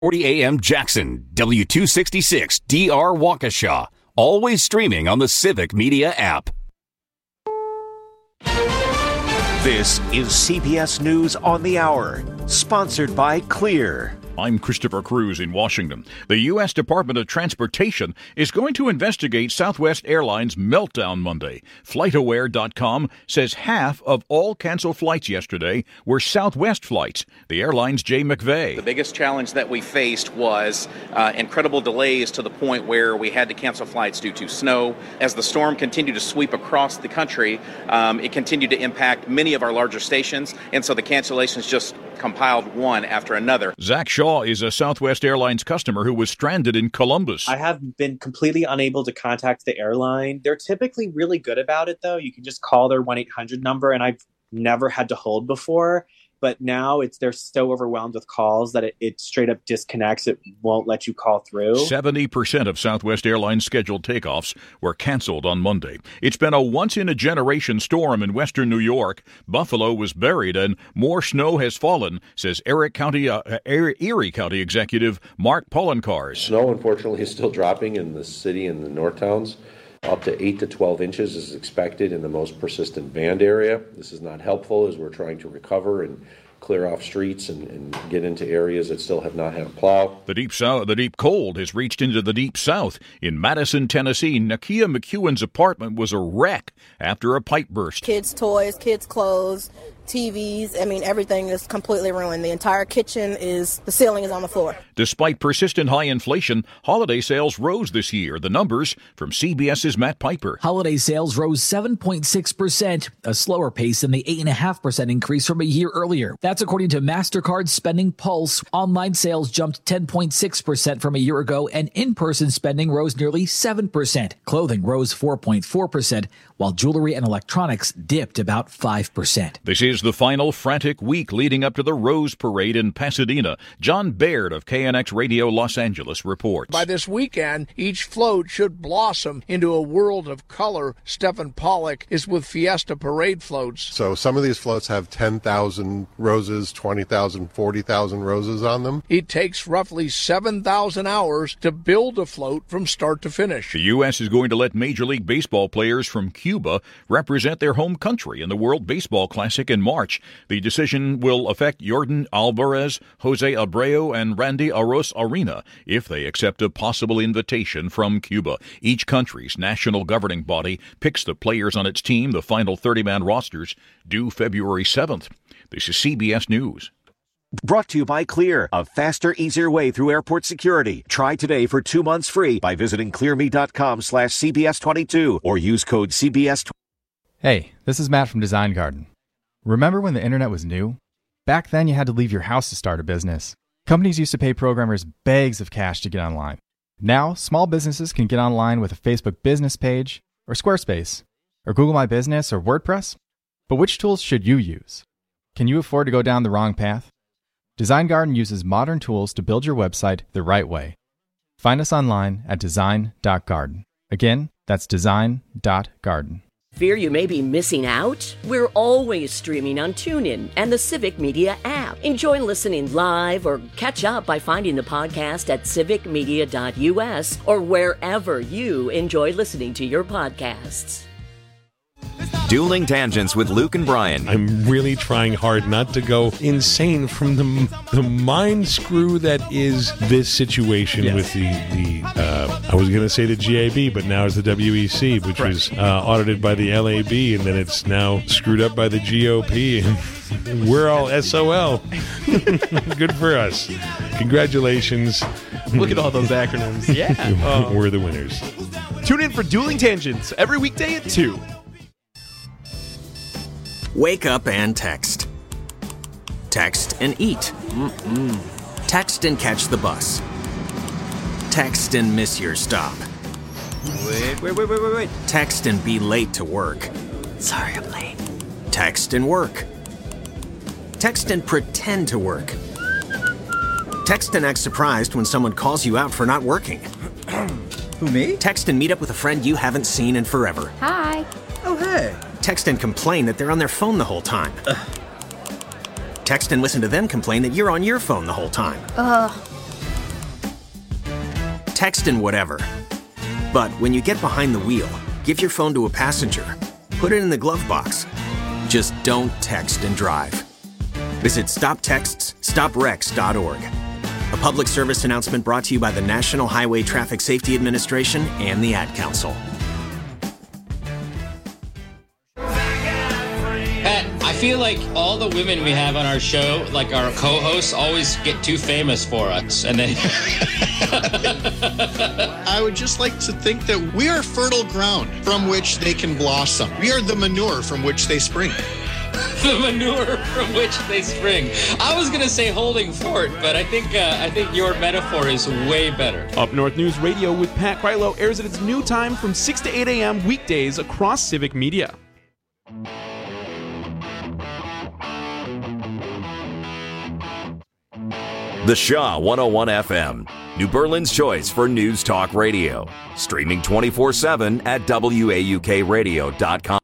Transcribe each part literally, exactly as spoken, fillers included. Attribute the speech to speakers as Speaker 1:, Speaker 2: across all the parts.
Speaker 1: forty A M Jackson, W two sixty-six D R Waukesha. Always streaming on the Civic Media app.
Speaker 2: This is C B S News on the Hour, sponsored by Clear.
Speaker 3: I'm Christopher Cruz in Washington. The U S Department of Transportation is going to investigate Southwest Airlines' meltdown Monday. FlightAware dot com says half of all canceled flights yesterday were Southwest flights. The airline's Jay McVeigh.
Speaker 4: The biggest challenge that we faced was uh, incredible delays to the point where we had to cancel flights due to snow. As the storm continued to sweep across the country, um, it continued to impact many of our larger stations, and so the cancellations just compiled one after another.
Speaker 3: Zach Shaw is a Southwest Airlines customer who was stranded in Columbus.
Speaker 5: I have been completely unable to contact the airline. They're typically really good about it, though. You can just call their one eight hundred number, and I've never had to hold before. But now it's they're so overwhelmed with calls that it, it straight up disconnects. It won't let you call through.
Speaker 3: seventy percent of Southwest Airlines scheduled takeoffs were canceled on Monday. It's been a once-in-a-generation storm in western New York. Buffalo was buried and more snow has fallen, says Eric County, uh, Erie County Executive Mark Poloncarz.
Speaker 6: Snow, unfortunately, is still dropping in the city and the north towns. Up to eight to twelve inches is expected in the most persistent band area. This is not helpful as we're trying to recover and clear off streets and, and get into areas that still have not had a plow.
Speaker 3: The deep south, the deep cold has reached into the deep south. In Madison, Tennessee, Nakia McEwen's apartment was a wreck after a pipe burst.
Speaker 7: Kids' toys, kids' clothes, T Vs, I mean, everything is completely ruined. The entire kitchen is, the ceiling is on the floor.
Speaker 3: Despite persistent high inflation, holiday sales rose this year. The numbers from CBS's Matt Piper.
Speaker 8: Holiday sales rose seven point six percent, a slower pace than the eight point five percent increase from a year earlier. That's according to MasterCard Spending Pulse. Online sales jumped ten point six percent from a year ago, and in-person spending rose nearly seven percent. Clothing rose four point four percent, while jewelry and electronics dipped about five percent.
Speaker 3: This is the final frantic week leading up to the Rose Parade in Pasadena. John Baird of K N X Radio Los Angeles reports.
Speaker 9: By this weekend, each float should blossom into a world of color. Stephen Pollock is with Fiesta Parade floats.
Speaker 10: So some of these floats have ten thousand roses, twenty thousand, forty thousand roses on them.
Speaker 9: It takes roughly seven thousand hours to build a float from start to finish.
Speaker 3: The U S is going to let Major League Baseball players from Cuba represent their home country in the World Baseball Classic in March. The decision will affect Yordan Alvarez, Jose Abreu, and Randy Arozarena if they accept a possible invitation from Cuba. Each country's national governing body picks the players on its team. The final thirty-man rosters due February seventh. This is C B S News.
Speaker 2: Brought to you by Clear, a faster, easier way through airport security. Try today for two months free by visiting clearme.com slash CBS22 or use code C B S twenty.
Speaker 11: Hey, this is Matt from Design Garden. Remember when the internet was new? Back then you had to leave your house to start a business. Companies used to pay programmers bags of cash to get online. Now, small businesses can get online with a Facebook business page, or Squarespace, or Google My Business, or WordPress. But which tools should you use? Can you afford to go down the wrong path? Design Garden uses modern tools to build your website the right way. Find us online at design dot garden. Again, that's design dot garden.
Speaker 12: Fear you may be missing out? We're always streaming on TuneIn and the Civic Media app. Enjoy listening live or catch up by finding the podcast at civic media dot u s or wherever you enjoy listening to your podcasts.
Speaker 13: Dueling Tangents with Luke and Brian.
Speaker 14: I'm really trying hard not to go insane from the the mind screw that is this situation yes. with the, the uh, I was going to say the G A B, but now it's the W E C, which right. was uh, audited by the L A B, and then it's now screwed up by the G O P, and we're all S O L. Good for us. Congratulations.
Speaker 15: Look at all those acronyms. Yeah.
Speaker 14: Um, we're the winners.
Speaker 15: Tune in for Dueling Tangents every weekday at two.
Speaker 13: Wake up and text. Text and eat. Mm-mm. Text and catch the bus. Text and miss your stop.
Speaker 15: Wait, wait, wait, wait, wait, wait.
Speaker 13: Text and be late to work.
Speaker 12: Sorry, I'm late.
Speaker 13: Text and work. Text and pretend to work. Text and act surprised when someone calls you out for not working.
Speaker 15: Who, me?
Speaker 13: Text and meet up with a friend you haven't seen in forever.
Speaker 16: Hi.
Speaker 15: Oh, hey.
Speaker 13: Text and complain that they're on their phone the whole time. Ugh. Text and listen to them complain that you're on your phone the whole time.
Speaker 16: Ugh.
Speaker 13: text and whatever. But when you get behind the wheel, give your phone to a passenger. Put it in the glove box. Just don't text and drive. Visit stop texts stop wrecks dot org. A public service announcement brought to you by the National Highway Traffic Safety Administration and the Ad Council.
Speaker 16: Pat, I feel like all the women we have on our show, like our co-hosts, always get too famous for us. And then
Speaker 17: I would just like to think that we are fertile ground from which they can blossom. We are the manure from which they spring.
Speaker 16: The manure from which they spring. I was going to say holding fort, but I think uh, I think your metaphor is way better.
Speaker 15: Up North News Radio with Pat Krylo airs at its new time from six to eight a.m. weekdays across Civic Media.
Speaker 18: The Shaw one oh one F M, New Berlin's choice for news talk radio. Streaming twenty-four seven at W A U K radio dot com.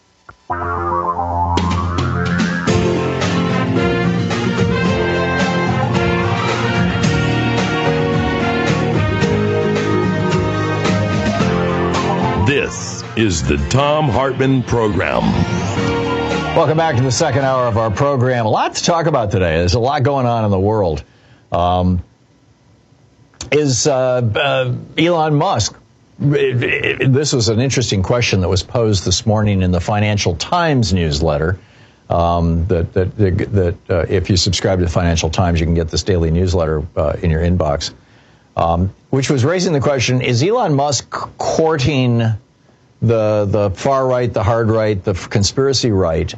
Speaker 19: This is the Thom Hartmann Program.
Speaker 20: Welcome back to the second hour of our program. A lot to talk about today. There's a lot going on in the world. Um, is uh, uh, Elon Musk, it, it, this was an interesting question that was posed this morning in the Financial Times newsletter. Um, that that, that uh, if you subscribe to the Financial Times, you can get this daily newsletter uh, in your inbox, um, which was raising the question, is Elon Musk courting the the far right, the hard right, the conspiracy right,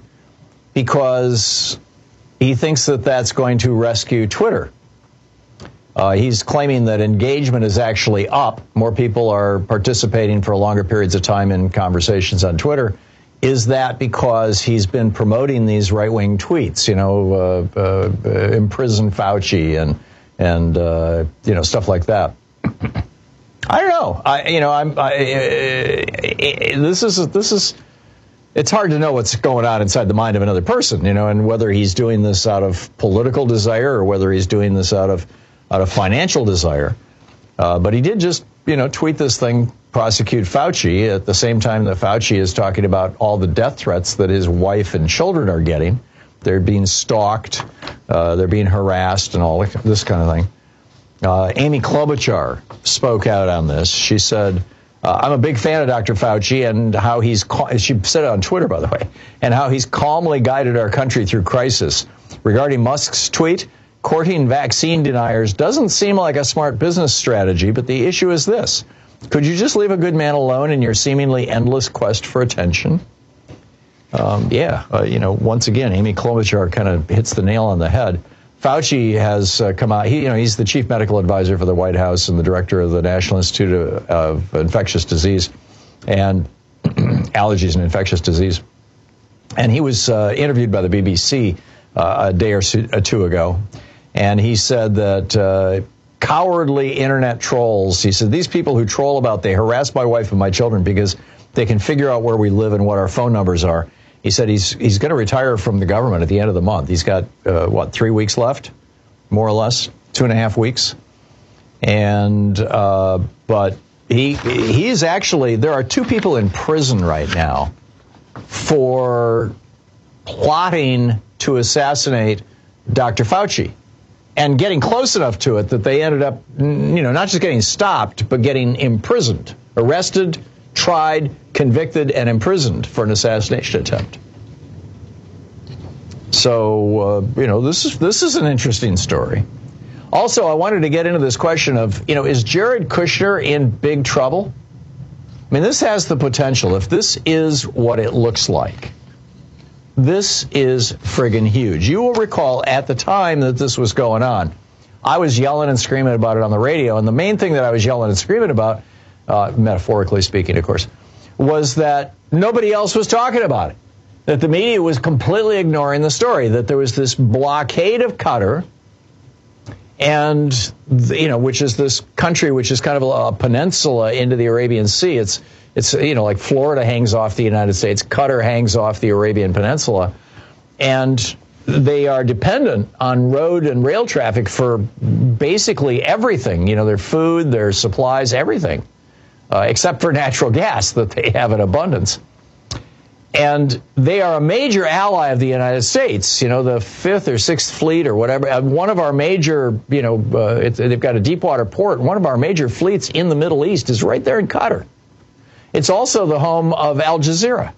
Speaker 20: because he thinks that that's going to rescue Twitter? Uh, he's claiming that engagement is actually up. More people are participating for longer periods of time in conversations on Twitter. Is that because he's been promoting these right-wing tweets, you know, uh, uh, imprison Fauci and and uh, you know, stuff like that? I don't know. I, you know, I'm. I, uh, this is this is. It's hard to know what's going on inside the mind of another person, you know, and whether he's doing this out of political desire or whether he's doing this out of out of financial desire. Uh, but he did just, you know, tweet this thing, prosecute Fauci, at the same time that Fauci is talking about all the death threats that his wife and children are getting. They're being stalked, uh, they're being harassed, and all this kind of thing. Uh, Amy Klobuchar spoke out on this. She said, uh, I'm a big fan of Doctor Fauci and how he's, cal- she said it on Twitter, by the way, and how he's calmly guided our country through crisis. Regarding Musk's tweet, courting vaccine deniers doesn't seem like a smart business strategy, but the issue is this. Could you just leave a good man alone in your seemingly endless quest for attention? Um, yeah, uh, you know, once again, Amy Klobuchar kind of hits the nail on the head. Fauci has uh, come out. He, you know, he's the chief medical advisor for the White House and the director of the National Institute of, of Infectious Disease and Allergies and Infectious Disease. And he was uh, interviewed by the B B C uh, a day or two ago, and he said that uh, cowardly internet trolls. He said these people who troll about they harass my wife and my children because they can figure out where we live and what our phone numbers are. He said he's he's going to retire from the government at the end of the month. He's got, uh, what, three weeks left, more or less, two and a half weeks. And uh, but he he's actually, there are two people in prison right now for plotting to assassinate Doctor Fauci and getting close enough to it that they ended up, you know, not just getting stopped, but getting imprisoned, arrested, tried, convicted, and imprisoned for an assassination attempt. So, uh, you know, this is this is an interesting story. Also, I wanted to get into this question of, you know, is Jared Kushner in big trouble? I mean, this has the potential. If this is what it looks like, this is friggin' huge. You will recall at the time that this was going on, I was yelling and screaming about it on the radio, and the main thing that I was yelling and screaming about, uh, metaphorically speaking, of course, was that nobody else was talking about it, that the media was completely ignoring the story, that there was this blockade of Qatar, and, you know, which is this country which is kind of a, a peninsula into the Arabian Sea. It's, it's you know, like Florida hangs off the United States, Qatar hangs off the Arabian Peninsula, and they are dependent on road and rail traffic for basically everything, you know, their food, their supplies, everything, uh, except for natural gas that they have in abundance. And they are a major ally of the United States, you know, the Fifth or Sixth Fleet or whatever. One of our major, you know, uh, it's, they've got a deep water port. One of our major fleets in the Middle East is right there in Qatar. It's also the home of Al Jazeera.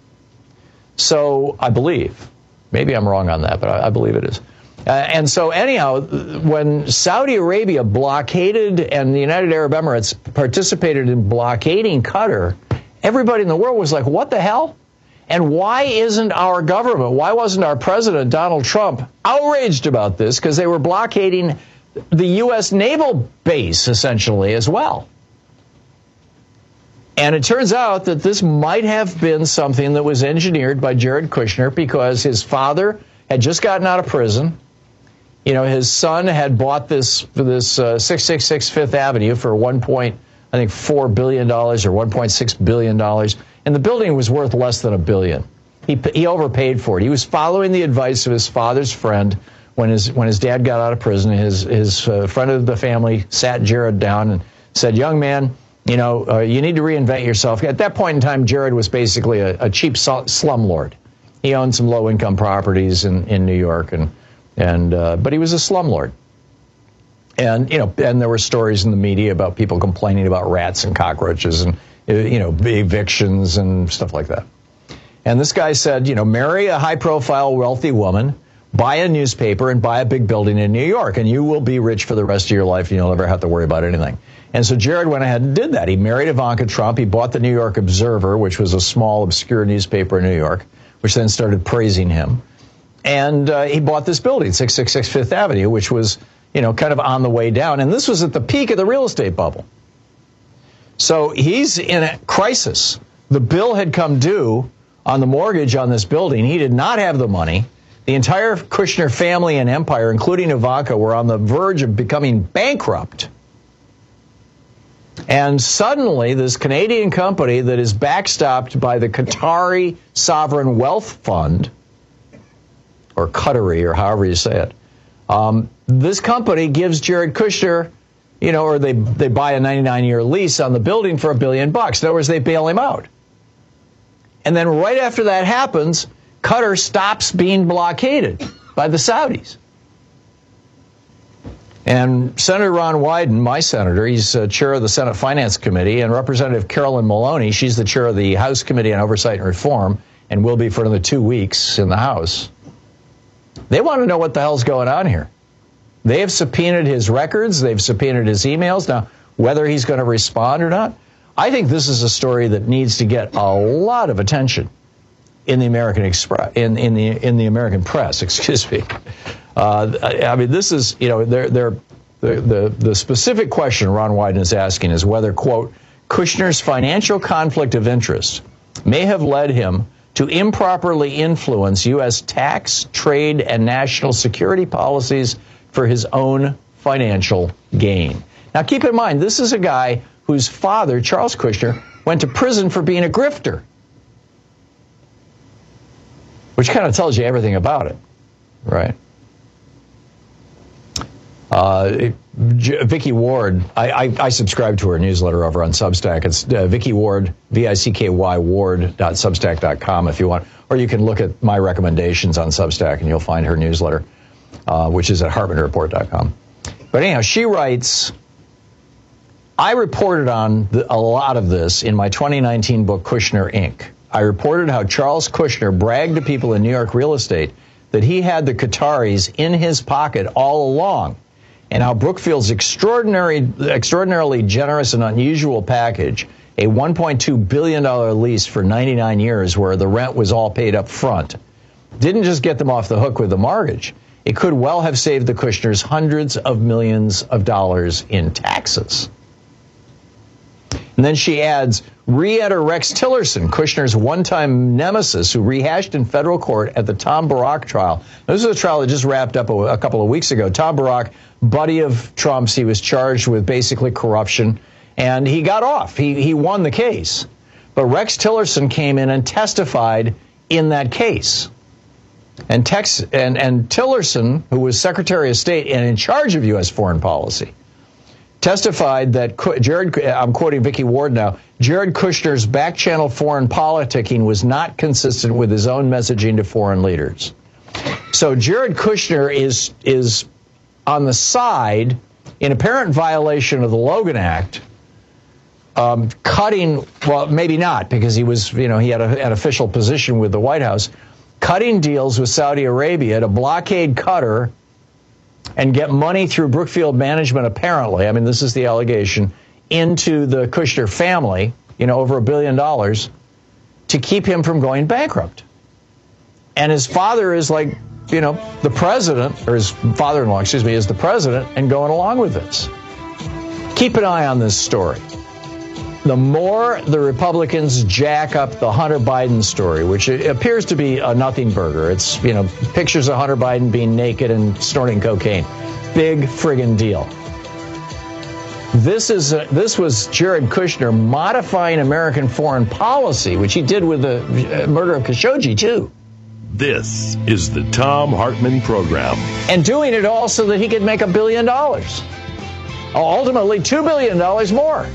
Speaker 20: So I believe, maybe I'm wrong on that, but I, I believe it is. Uh, and so anyhow, when Saudi Arabia blockaded and the United Arab Emirates participated in blockading Qatar, everybody in the world was like, what the hell? And why isn't our government, why wasn't our president, Donald Trump, outraged about this? Because they were blockading the U S naval base, essentially, as well. And it turns out that this might have been something that was engineered by Jared Kushner because his father had just gotten out of prison. You know, his son had bought this this uh, six six six Fifth Avenue for one point, I think, four billion dollars or one point six billion dollars. And the building was worth less than a billion. He he overpaid for it. He was following the advice of his father's friend when his when his dad got out of prison. His his uh, friend of the family sat Jared down and said, "Young man, you know, uh, you need to reinvent yourself." At that point in time, Jared was basically a, a cheap slumlord. He owned some low-income properties in, in New York, and and uh, but he was a slumlord. And you know, and there were stories in the media about people complaining about rats and cockroaches and, you know, evictions and stuff like that. And this guy said, you know, marry a high-profile, wealthy woman, buy a newspaper, and buy a big building in New York, and you will be rich for the rest of your life, and you'll never have to worry about anything. And so Jared went ahead and did that. He married Ivanka Trump. He bought the New York Observer, which was a small, obscure newspaper in New York, which then started praising him. And uh, he bought this building, six six six Fifth Avenue, which was, you know, kind of on the way down. And this was at the peak of the real estate bubble. So he's in a crisis. The bill had come due on the mortgage on this building. He did not have the money. The entire Kushner family and empire, including Ivanka, were on the verge of becoming bankrupt. And suddenly, this Canadian company that is backstopped by the Qatari Sovereign Wealth Fund, or Qatari, or however you say it, um, this company gives Jared Kushner, you know, or they they buy a ninety-nine year lease on the building for a billion bucks. In other words, they bail him out. And then right after that happens, Qatar stops being blockaded by the Saudis. And Senator Ron Wyden, my senator, he's uh, chair of the Senate Finance Committee, and Representative Carolyn Maloney, she's the chair of the House Committee on Oversight and Reform, and will be for another two weeks in the House. They want to know what the hell's going on here. They have subpoenaed his records. They've subpoenaed his emails. Now, whether he's going to respond or not, I think this is a story that needs to get a lot of attention in the American Express, in, in the in the American press. Excuse me. Uh, I mean, this is, you know, they're, they're, the, the, the specific question Ron Wyden is asking is whether, quote, Kushner's financial conflict of interest may have led him to improperly influence U S tax, trade, and national security policies for his own financial gain. Now, keep in mind, this is a guy whose father, Charles Kushner, went to prison for being a grifter, which kind of tells you everything about it, right? Uh, Vicky Ward, I, I, I subscribe to her newsletter over on Substack. It's uh, Vicky Ward, V I C K Y Ward dot substack dot com if you want. Or you can look at my recommendations on Substack and you'll find her newsletter, uh, which is at hartman report dot com. But anyhow, she writes, I reported on the, a lot of this in my twenty nineteen book, Kushner, Incorporated. I reported how Charles Kushner bragged to people in New York real estate that he had the Qataris in his pocket all along, and how Brookfield's extraordinary, extraordinarily generous and unusual package, a one point two billion dollars lease for ninety-nine years where the rent was all paid up front, didn't just get them off the hook with the mortgage. It could well have saved the Kushners hundreds of millions of dollars in taxes. And then she adds, re-enter Rex Tillerson, Kushner's one-time nemesis who rehashed in federal court at the Tom Barrack trial. Now, this is a trial that just wrapped up a, a couple of weeks ago. Tom Barrack, buddy of Trump's, he was charged with basically corruption, and he got off. He, he won the case. But Rex Tillerson came in and testified in that case. And, Tex, and, and Tillerson, who was Secretary of State and in charge of U S foreign policy, testified that Jared, I'm quoting Vicky Ward now, Jared Kushner's back-channel foreign politicking was not consistent with his own messaging to foreign leaders. So Jared Kushner is is on the side, in apparent violation of the Logan Act, um, cutting, well, maybe not, because he was, you know, he had a, an official position with the White House, cutting deals with Saudi Arabia to blockade Qatar and get money through Brookfield Management, apparently, I mean, this is the allegation, into the Kushner family, you know, over a billion dollars, to keep him from going bankrupt. And his father is like, you know, the president, or his father-in-law, excuse me, is the president and going along with this. Keep an eye on this story. The more the Republicans jack up the Hunter Biden story, which appears to be a nothing burger. It's, you know, pictures of Hunter Biden being naked and snorting cocaine. Big friggin' deal. This is a, this was Jared Kushner modifying American foreign policy, which he did with the murder of Khashoggi, too.
Speaker 19: This is the Thom Hartmann Program.
Speaker 20: And doing it all so that he could make a billion dollars. Ultimately, two billion dollars more.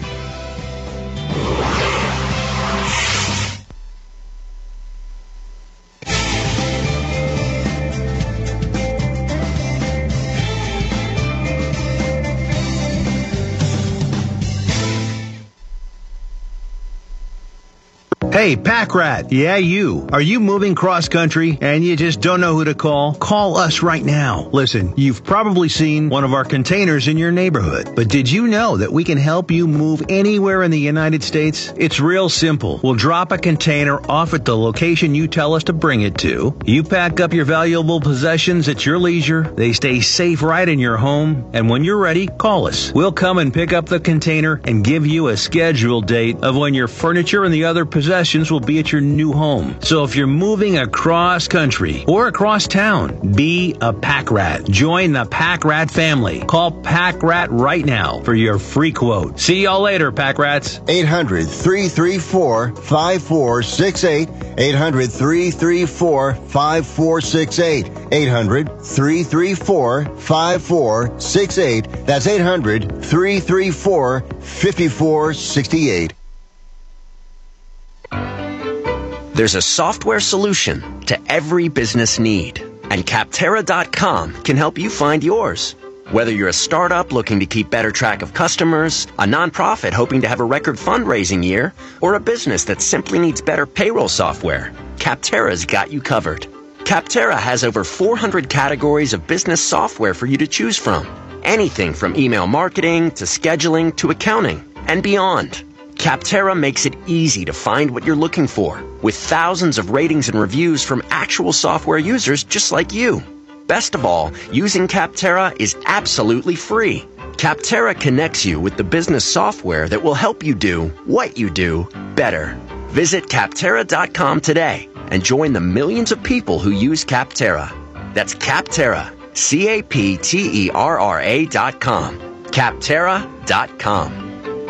Speaker 21: Hey, Pack Rat. Yeah, you. Are you moving cross-country and you just don't know who to call? Call us right now. Listen, you've probably seen one of our containers in your neighborhood. But did you know that we can help you move anywhere in the United States? It's real simple. We'll drop a container off at the location you tell us to bring it to. You pack up your valuable possessions at your leisure. They stay safe right in your home. And when you're ready, call us. We'll come and pick up the container and give you a scheduled date of when your furniture and the other possessions will be at your new home. So if you're moving across country or across town, be a Pack Rat. Join the Pack Rat family. Call Pack Rat right now for your free quote. See y'all later, Pack Rats.
Speaker 22: eight hundred, three three four, five four six eight. eight hundred, three three four, five four six eight. eight hundred, three three four, five four six eight. That's eight hundred, three three four, five four six eight.
Speaker 23: There's a software solution to every business need, and Capterra dot com can help you find yours. Whether you're a startup looking to keep better track of customers, a nonprofit hoping to have a record fundraising year, or a business that simply needs better payroll software, Capterra's got you covered. Capterra has over four hundred categories of business software for you to choose from. Anything from email marketing to scheduling to accounting and beyond. Capterra makes it easy to find what you're looking for, with thousands of ratings and reviews from actual software users just like you. Best of all, using Capterra is absolutely free. Capterra connects you with the business software that will help you do what you do better. Visit Capterra dot com today and join the millions of people who use Capterra. That's Capterra, C A P T E R R A dot com. Capterra dot com.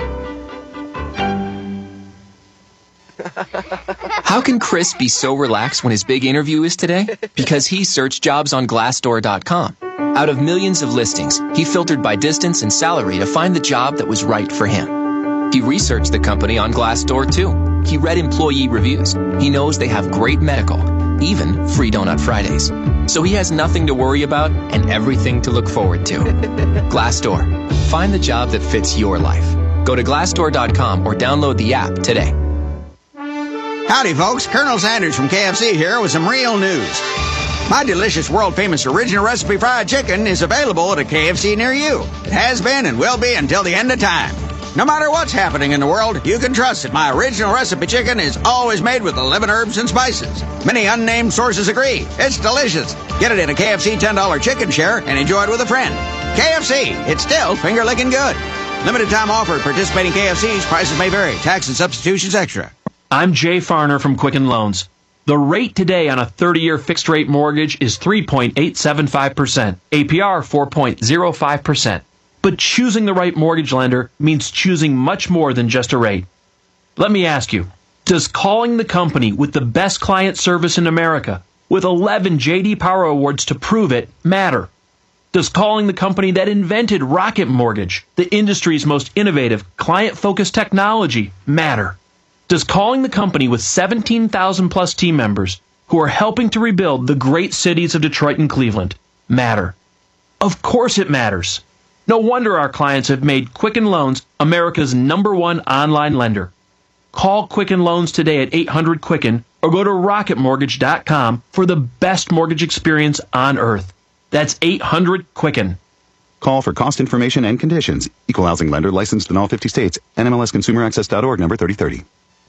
Speaker 24: How can Chris be so relaxed when his big interview is today? Because he searched jobs on Glassdoor dot com. Out of millions of listings, he filtered by distance and salary to find the job that was right for him. He researched the company on Glassdoor too. He read employee reviews. He knows they have great medical, even free Donut Fridays. So he has nothing to worry about and everything to look forward to. Glassdoor. Find the job that fits your life. Go to Glassdoor dot com or download the app today.
Speaker 25: Howdy, folks. Colonel Sanders from K F C here with some real news. My delicious, world-famous original recipe fried chicken is available at a K F C near you. It has been and will be until the end of time. No matter what's happening in the world, you can trust that my original recipe chicken is always made with eleven herbs and spices. Many unnamed sources agree. It's delicious. Get it in a K F C ten dollar chicken share and enjoy it with a friend. K F C, it's still finger-licking good. Limited time offer at participating K F Cs. Prices may vary. Tax and substitutions extra.
Speaker 26: I'm Jay Farner from Quicken Loans. The rate today on a thirty-year fixed-rate mortgage is three point eight seven five percent, A P R four point zero five percent. But choosing the right mortgage lender means choosing much more than just a rate. Let me ask you, does calling the company with the best client service in America with eleven J D Power Awards to prove it, matter? Does calling the company that invented Rocket Mortgage, the industry's most innovative, client-focused technology, matter? Does calling the company with seventeen thousand plus team members who are helping to rebuild the great cities of Detroit and Cleveland matter? Of course it matters. No wonder our clients have made Quicken Loans America's number one online lender. Call Quicken Loans today at eight hundred Quicken or go to rocket mortgage dot com for the best mortgage experience on earth. That's eight hundred Quicken.
Speaker 1: Call for cost information and conditions. Equal housing lender licensed in all fifty states. N M L S consumer access dot org number thirty thirty.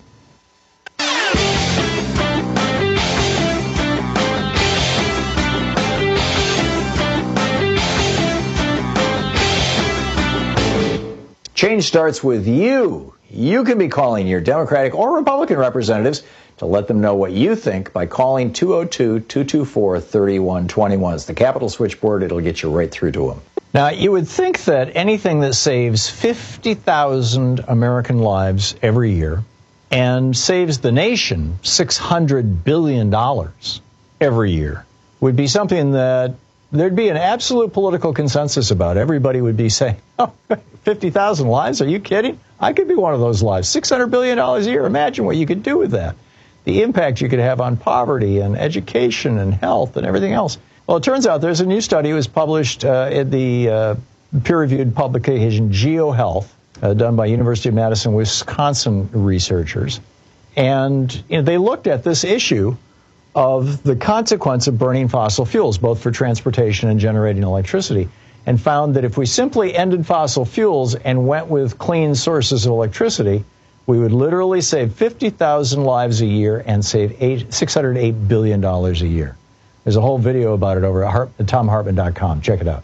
Speaker 20: Change starts with you. You can be calling your Democratic or Republican representatives to let them know what you think by calling two oh two, two two four, three one two one. It's the Capitol switchboard. It'll get you right through to them. Now, you would think that anything that saves fifty thousand American lives every year and saves the nation six hundred billion dollars every year would be something that there'd be an absolute political consensus about. Everybody would be saying, oh, fifty thousand lives? Are you kidding? I could be one of those lives. six hundred billion dollars a year. Imagine what you could do with that. The impact you could have on poverty and education and health and everything else. Well, it turns out there's a new study that was published uh, in the uh, peer-reviewed publication GeoHealth, uh, done by University of Madison, Wisconsin researchers. And you know, they looked at this issue of the consequence of burning fossil fuels, both for transportation and generating electricity, and found that if we simply ended fossil fuels and went with clean sources of electricity, we would literally save fifty thousand lives a year and save six hundred eight billion dollars a year. There's a whole video about it over at Hart, tom hartman dot com. Check it out.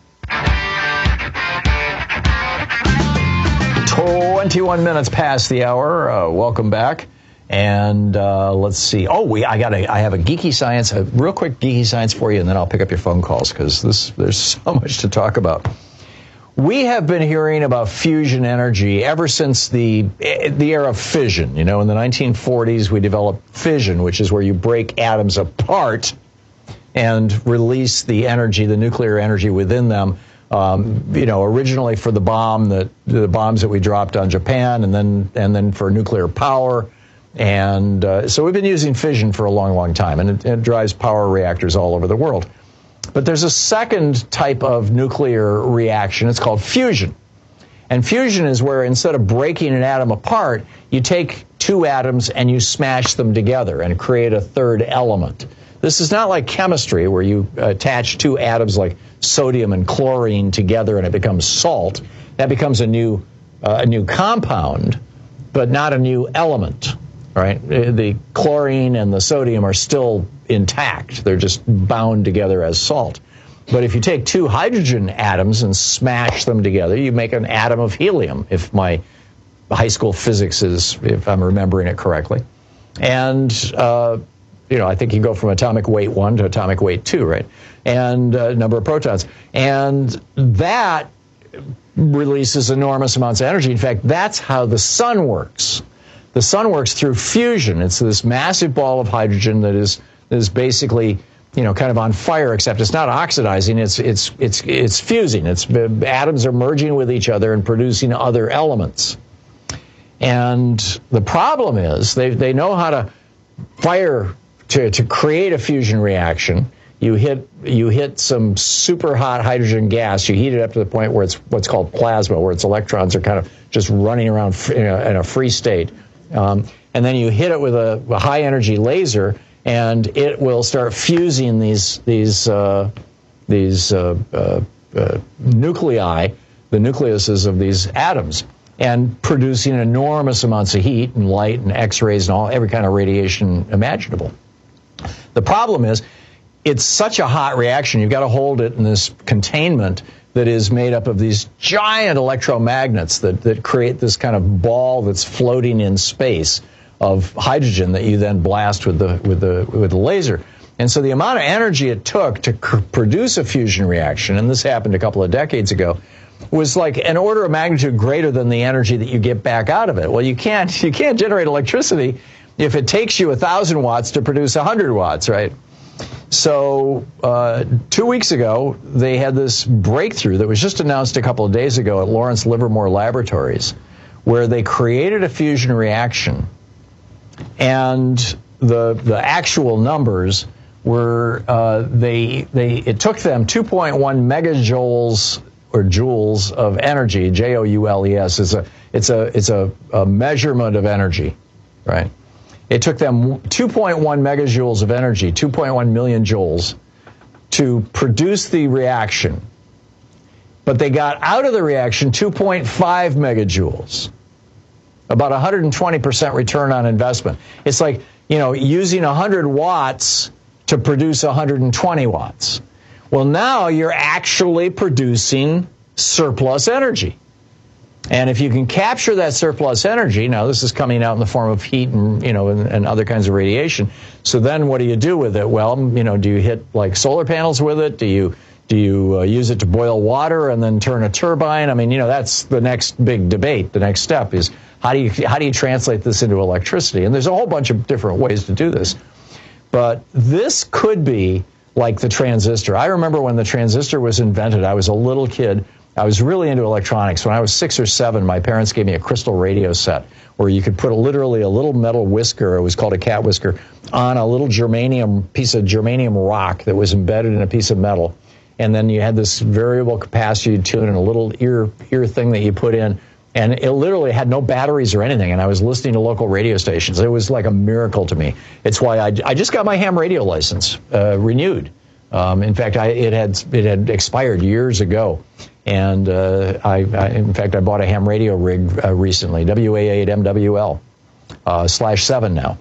Speaker 20: twenty-one minutes past the hour. Uh, welcome back. And uh, let's see. Oh, we I got a I have a geeky science, a real quick geeky science for you, and then I'll pick up your phone calls because this there's so much to talk about. We have been hearing about fusion energy ever since the the era of fission. You know, in the nineteen forties, we developed fission, which is where you break atoms apart and release the energy, the nuclear energy within them. Um, you know, originally for the bomb that the bombs that we dropped on Japan, and then and then for nuclear power. And uh, so we've been using fission for a long, long time, and it, it drives power reactors all over the world. But there's a second type of nuclear reaction. It's called fusion. And fusion is where instead of breaking an atom apart, you take two atoms and you smash them together and create a third element. This is not like chemistry where you attach two atoms like sodium and chlorine together and it becomes salt. That becomes a new, uh, a new compound, but not a new element. Right? The chlorine and the sodium are still intact. They're just bound together as salt. But if you take two hydrogen atoms and smash them together, you make an atom of helium, if my high school physics is, if I'm remembering it correctly. And, uh, you know, I think you go from atomic weight one to atomic weight two, right? And uh, number of protons. And that releases enormous amounts of energy. In fact, that's how the sun works. The sun works through fusion. It's this massive ball of hydrogen that is that is basically, you know, kind of on fire, except it's not oxidizing. It's it's it's it's fusing. It's atoms are merging with each other and producing other elements. And the problem is they they know how to fire to to create a fusion reaction. You hit you hit some super hot hydrogen gas. You heat it up to the point where it's what's called plasma, where its electrons are kind of just running around in a, in a free state. Um, and then you hit it with a, a high energy laser, and it will start fusing these these uh, these uh, uh, uh, nuclei, the nucleuses of these atoms, and producing enormous amounts of heat and light and X-rays and all every kind of radiation imaginable. The problem is, it's such a hot reaction. You've got to hold it in this containment that is made up of these giant electromagnets that, that create this kind of ball that's floating in space of hydrogen that you then blast with the with the with the laser. And so the amount of energy it took to c- produce a fusion reaction, and this happened a couple of decades ago, was like an order of magnitude greater than the energy that you get back out of it. Well, you can't you can't generate electricity if it takes you a thousand watts to produce a hundred watts, right? So uh, two weeks ago, they had this breakthrough that was just announced a couple of days ago at Lawrence Livermore Laboratories, where they created a fusion reaction, and the the actual numbers were uh, they they it took them two point one megajoules or joules of energy. J O U L E S is a it's a it's a, a measurement of energy, right? It took them two point one megajoules of energy, two point one million joules, to produce the reaction. But they got out of the reaction two point five megajoules, about one hundred twenty percent return on investment. It's like, you know, using one hundred watts to produce one hundred twenty watts. Well, now you're actually producing surplus energy. And if you can capture that surplus energy, now this is coming out in the form of heat and, you know, and, and other kinds of radiation. So then what do you do with it? Well, you know, do you hit like solar panels with it? Do you do you uh, use it to boil water and then turn a turbine? I mean, you know, that's the next big debate. The next step is how do you how do you translate this into electricity? And there's a whole bunch of different ways to do this. But this could be like the transistor. I remember when the transistor was invented, I was a little kid. I was really into electronics. When I was six or seven, my parents gave me a crystal radio set where you could put a, literally a little metal whisker, it was called a cat whisker, on a little germanium piece of germanium rock that was embedded in a piece of metal. And then you had this variable capacity tune and a little ear ear thing that you put in. And it literally had no batteries or anything. And I was listening to local radio stations. It was like a miracle to me. It's why I, I just got my ham radio license uh, renewed. Um, in fact, I, it had it had expired years ago. And uh, I, I, in fact, I bought a ham radio rig uh, recently, W A eight M W L uh, slash seven now.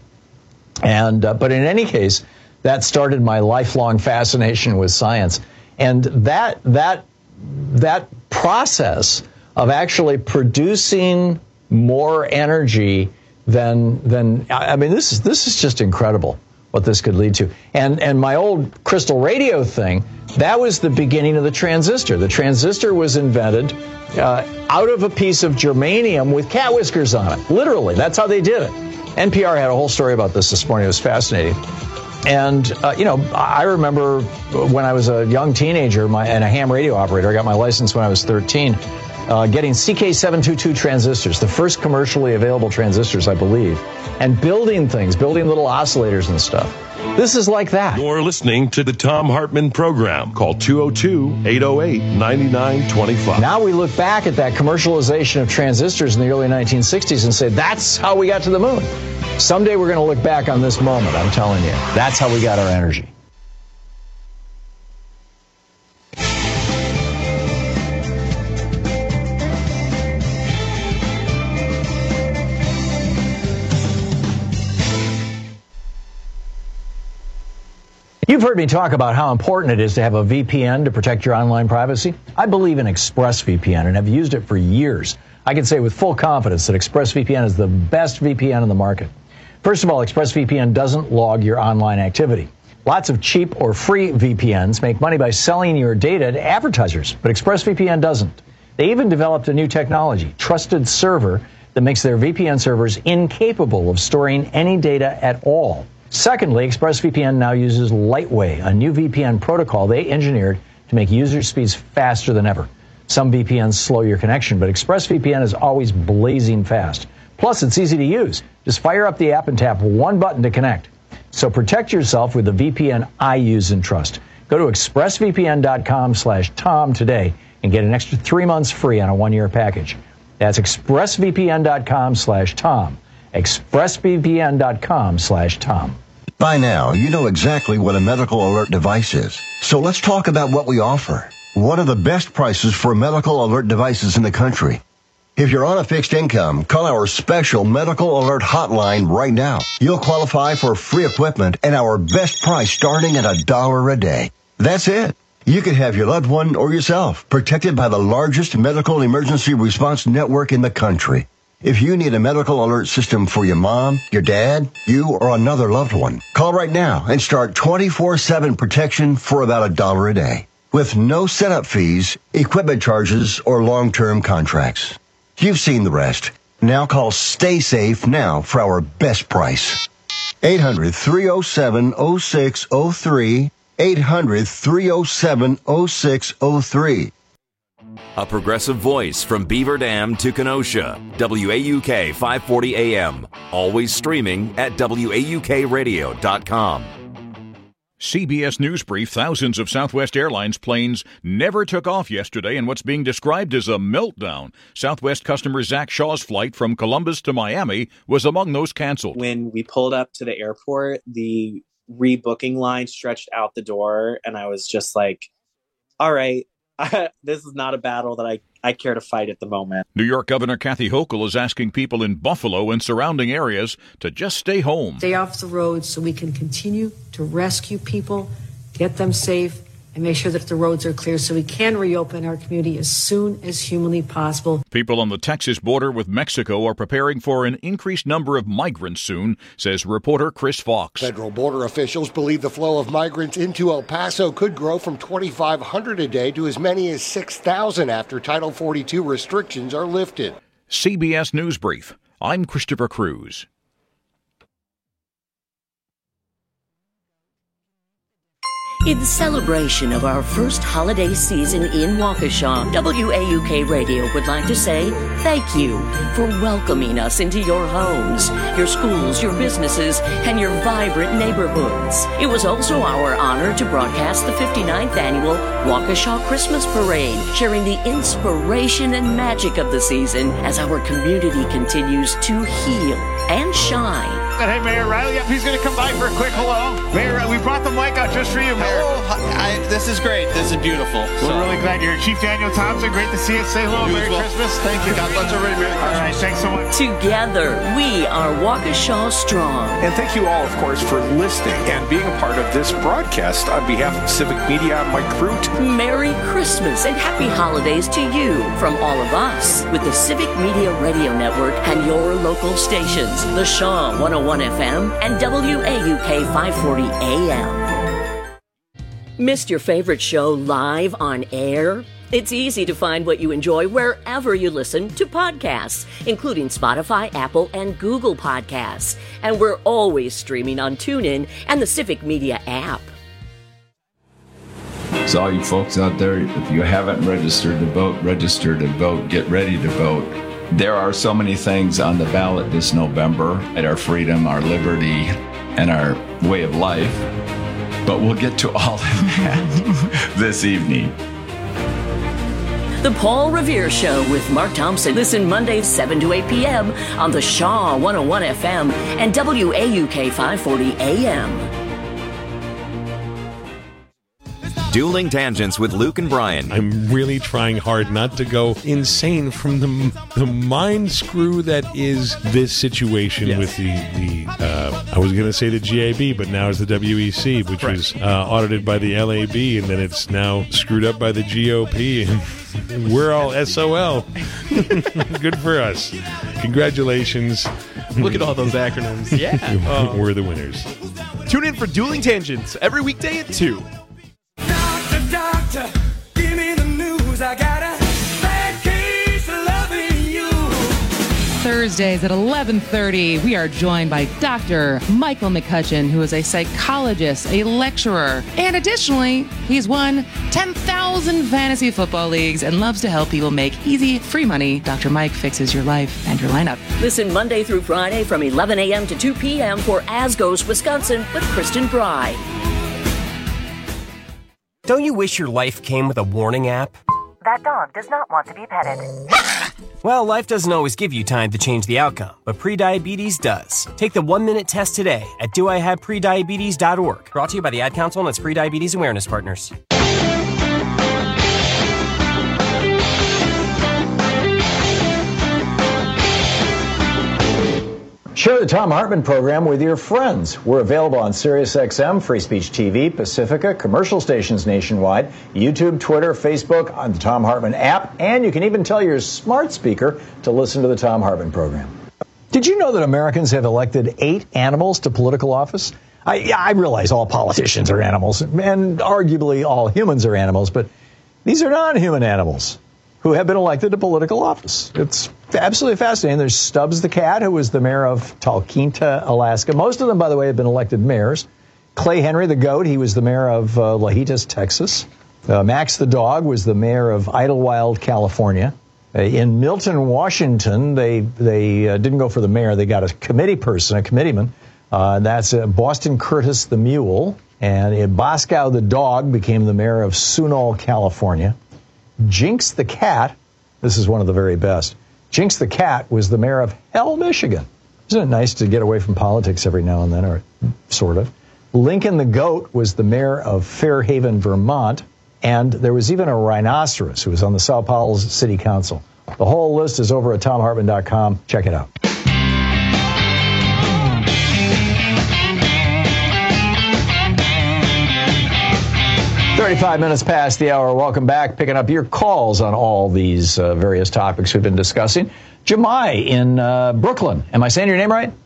Speaker 20: And uh, but in any case, that started my lifelong fascination with science. And that that that process of actually producing more energy than than I mean, this is this is just incredible what this could lead to. And and my old crystal radio thing, that was the beginning of the transistor. The transistor was invented uh, out of a piece of germanium with cat whiskers on it. Literally, that's how they did it. N P R had a whole story about this this morning. It was fascinating. And, uh, you know, I remember when I was a young teenager my, and a ham radio operator, I got my license when I was thirteen, uh, getting C K seven twenty-two transistors, the first commercially available transistors, I believe, and building things, building little oscillators and stuff. This is like that.
Speaker 19: You're listening to the Thom Hartmann Program. Call two oh two, eight oh eight, nine nine two five.
Speaker 20: Now we look back at that commercialization of transistors in the early nineteen sixties and say, that's how we got to the moon. Someday we're going to look back on this moment, I'm telling you. That's how we got our energy. You've heard me talk about how important it is to have a V P N to protect your online privacy. I believe in ExpressVPN and have used it for years. I can say with full confidence that ExpressVPN is the best V P N in the market. First of all, ExpressVPN doesn't log your online activity. Lots of cheap or free V P Ns make money by selling your data to advertisers, but ExpressVPN doesn't. They even developed a new technology, Trusted Server, that makes their V P N servers incapable of storing any data at all. Secondly, ExpressVPN now uses Lightway, a new V P N protocol they engineered to make user speeds faster than ever. Some V P Ns slow your connection, but ExpressVPN is always blazing fast. Plus, it's easy to use. Just fire up the app and tap one button to connect. So protect yourself with the V P N I use and trust. Go to expressvpn.com slash Tom today and get an extra three months free on a one-year package. That's expressvpn.com slash Tom. expressvpn.com slash Tom.
Speaker 22: By now, you know exactly what a medical alert device is. So let's talk about what we offer. One of the best prices for medical alert devices in the country. If you're on a fixed income, call our special medical alert hotline right now. You'll qualify for free equipment and our best price starting at a dollar a day. That's it. You could have your loved one or yourself protected by the largest medical emergency response network in the country. If you need a medical alert system for your mom, your dad, you, or another loved one, call right now and start twenty-four seven protection for about a dollar a day. With no setup fees, equipment charges, or long-term contracts. You've seen the rest. Now call Stay Safe now for our best price. eight hundred, three oh seven, oh six oh three, eight hundred, three oh seven, oh six oh three.
Speaker 18: A progressive voice from Beaver Dam to Kenosha. W A U K five forty A M. Always streaming at W A U K radio dot com.
Speaker 3: C B S News Brief, thousands of Southwest Airlines planes never took off yesterday in what's being described as a meltdown. Southwest customer Zach Shaw's flight from Columbus to Miami was among those canceled.
Speaker 4: When we pulled up to the airport, the rebooking line stretched out the door, and I was just like, all right, this is not a battle that I, I care to fight at the moment.
Speaker 3: New York Governor Kathy Hochul is asking people in Buffalo and surrounding areas to just stay home.
Speaker 5: Stay off the roads so we can continue to rescue people, get them safe, and make sure that the roads are clear so we can reopen our community as soon as humanly possible.
Speaker 3: People on the Texas border with Mexico are preparing for an increased number of migrants soon, says reporter Chris Fox.
Speaker 6: Federal border officials believe the flow of migrants into El Paso could grow from twenty-five hundred a day to as many as six thousand after Title forty-two restrictions are lifted.
Speaker 3: C B S News Brief. I'm Christopher Cruz.
Speaker 12: In celebration of our first holiday season in Waukesha, W A U K Radio would like to say thank you for welcoming us into your homes, your schools, your businesses, and your vibrant neighborhoods. It was also our honor to broadcast the fifty-ninth annual Waukesha Christmas Parade, sharing the inspiration and magic of the season as our community continues to heal and shine.
Speaker 7: Hey, Mayor Riley, yep, he's going to come by for a quick hello. Mayor, we brought the mic out just for you, Mayor.
Speaker 8: Hello, I, this is great. This is beautiful.
Speaker 7: We're
Speaker 8: so.
Speaker 7: really glad you're here. Chief Daniel Thompson, great to see you. Say hello,
Speaker 8: you
Speaker 7: Merry
Speaker 8: well.
Speaker 7: Christmas. Thank you.
Speaker 8: God bless everybody. Merry Christmas.
Speaker 7: All right, thanks so much.
Speaker 12: Together, we are Waukesha Strong.
Speaker 10: And thank you all, of course, for listening and being a part of this broadcast on behalf of Civic Media and my crew.
Speaker 12: Merry Christmas and happy holidays to you from all of us with the Civic Media Radio Network and your local stations, the Shaw one oh one F M and W A U K five forty A M. Missed your favorite show live on air? It's easy to find what you enjoy wherever you listen to podcasts, including Spotify, Apple, and Google Podcasts. And we're always streaming on TuneIn and the Civic Media app.
Speaker 27: So all you folks out there, if you haven't registered to vote, register to vote, get ready to vote. There are so many things on the ballot this November at our freedom, our liberty, and our way of life. But we'll get to all of that this evening.
Speaker 12: The Paul Revere Show with Mark Thompson. Listen Mondays seven to eight p.m. on the Shaw one oh one F M and W A U K five forty A M.
Speaker 18: Dueling Tangents with Luke and Brian.
Speaker 14: I'm really trying hard not to go insane from the the mind screw that is this situation yes. with the, the uh, I was going to say the G A B, but now it's the W E C, which right. was uh, audited by the L A B, and then it's now screwed up by the G O P, and we're all S O L. Good for us. Congratulations.
Speaker 15: Look at all those acronyms. Yeah.
Speaker 14: um, we're the winners.
Speaker 15: Tune in for Dueling Tangents every weekday at two.
Speaker 28: Doctor, give me the news. I got a bad case of loving you.
Speaker 29: Thursdays at eleven thirty, we are joined by Doctor Michael McCutcheon, who is a psychologist, a lecturer, and additionally, he's won ten thousand fantasy football leagues and loves to help people make easy, free money. Doctor Mike fixes your life and your lineup.
Speaker 12: Listen Monday through Friday from eleven a.m. to two p.m. for As Goes Wisconsin with Kristen Bry.
Speaker 30: Don't you wish your life came with a warning app?
Speaker 31: That dog does not want to be petted.
Speaker 30: Well, life doesn't always give you time to change the outcome, but prediabetes does. Take the one-minute test today at do I have prediabetes dot org. Brought to you by the Ad Council and its Prediabetes Awareness Partners.
Speaker 20: Share the Thom Hartmann program with your friends. We're available on SiriusXM, Free Speech T V, Pacifica, commercial stations nationwide, YouTube, Twitter, Facebook, on the Thom Hartmann app, and you can even tell your smart speaker to listen to the Thom Hartmann program. Did you know that Americans have elected eight animals to political office? I, I realize all politicians are animals, and arguably all humans are animals, but these are non-human animals. who have been elected to political office. It's absolutely fascinating. There's Stubbs the cat, who was the mayor of Talkeetna, Alaska. Most of them, by the way, have been elected mayors. Clay Henry the goat, he was the mayor of uh, Lajitas, Texas. Uh, Max the dog was the mayor of Idlewild, California. Uh, in Milton, Washington, they they uh, didn't go for the mayor. They got a committee person, a committeeman. Uh, that's uh, Boston Curtis the mule. And uh, Boscow the dog became the mayor of Sunol, California. Jinx the cat, this is one of the very best. Jinx the cat was the mayor of Hell, Michigan. Isn't it nice to get away from politics every now and then, or sort of? Lincoln the goat was the mayor of Fairhaven, Vermont. And there was even a rhinoceros who was on the Sao Paulo City Council. The whole list is over at tom hartman dot com. Check it out. thirty-five minutes past the hour. Welcome back. Picking up your calls on all these uh, various topics we've been discussing. Jemai in uh, Brooklyn. Am I saying your name right?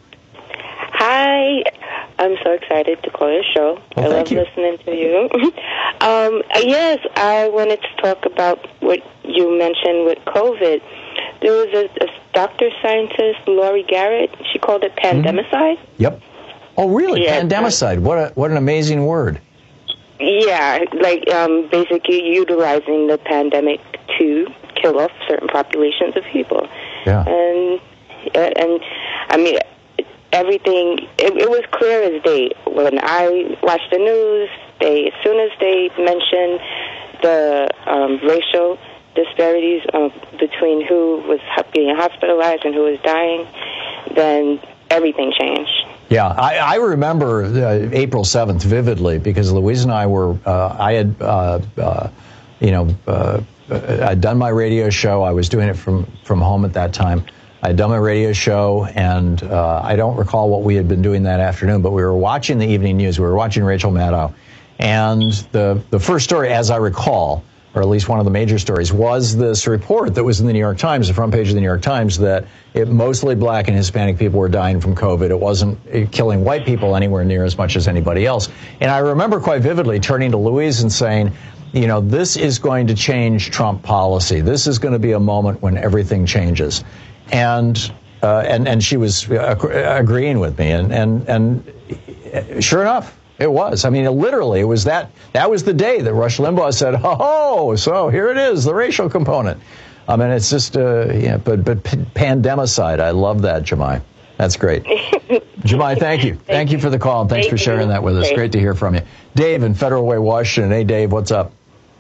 Speaker 2: Hi. I'm so excited to call your show.
Speaker 20: Well,
Speaker 2: I love
Speaker 20: thank you.
Speaker 2: listening to you. um, yes, I wanted to talk about what you mentioned with COVID. There was a, a doctor scientist, Laurie Garrett. She called it pandemicide.
Speaker 20: Mm-hmm. Yep. Oh, really?
Speaker 2: Yeah,
Speaker 20: Pandemicide. What a, what an amazing word.
Speaker 2: Yeah, like um, basically utilizing the pandemic to kill off certain populations of people.
Speaker 20: Yeah.
Speaker 2: And, and I mean, everything, it, it was clear as day. When I watched the news, they, as soon as they mentioned the um, racial disparities um, between who was being hospitalized and who was dying, then everything changed.
Speaker 20: Yeah, I, I remember uh, April seventh vividly because Louise and I were, uh, I had, uh, uh, you know, uh, I'd done my radio show. I was doing it from, from home at that time. I'd done my radio show, and uh, I don't recall what we had been doing that afternoon, but we were watching the evening news. We were watching Rachel Maddow. And the, the first story, as I recall, or at least one of the major stories, was this report that was in the New York Times, the front page of the New York Times, that it, mostly black and Hispanic people were dying from COVID. It wasn't killing white people anywhere near as much as anybody else. And I remember quite vividly turning to Louise and saying, you know, this is going to change Trump policy. This is going to be a moment when everything changes. And uh, and and she was uh, agreeing with me, and and and sure enough, it was. I mean, it literally, it was that that was the day that Rush Limbaugh said, "Oh, so here it is, the racial component." I mean, it's just, uh, yeah, but but pandemicide. I love that, Jemai. That's great. Jemai, thank you, thank, thank you for the call, and thanks thank for sharing you. that with us. Great. great to hear from you, Dave in Federal Way, Washington. Hey, Dave, what's up?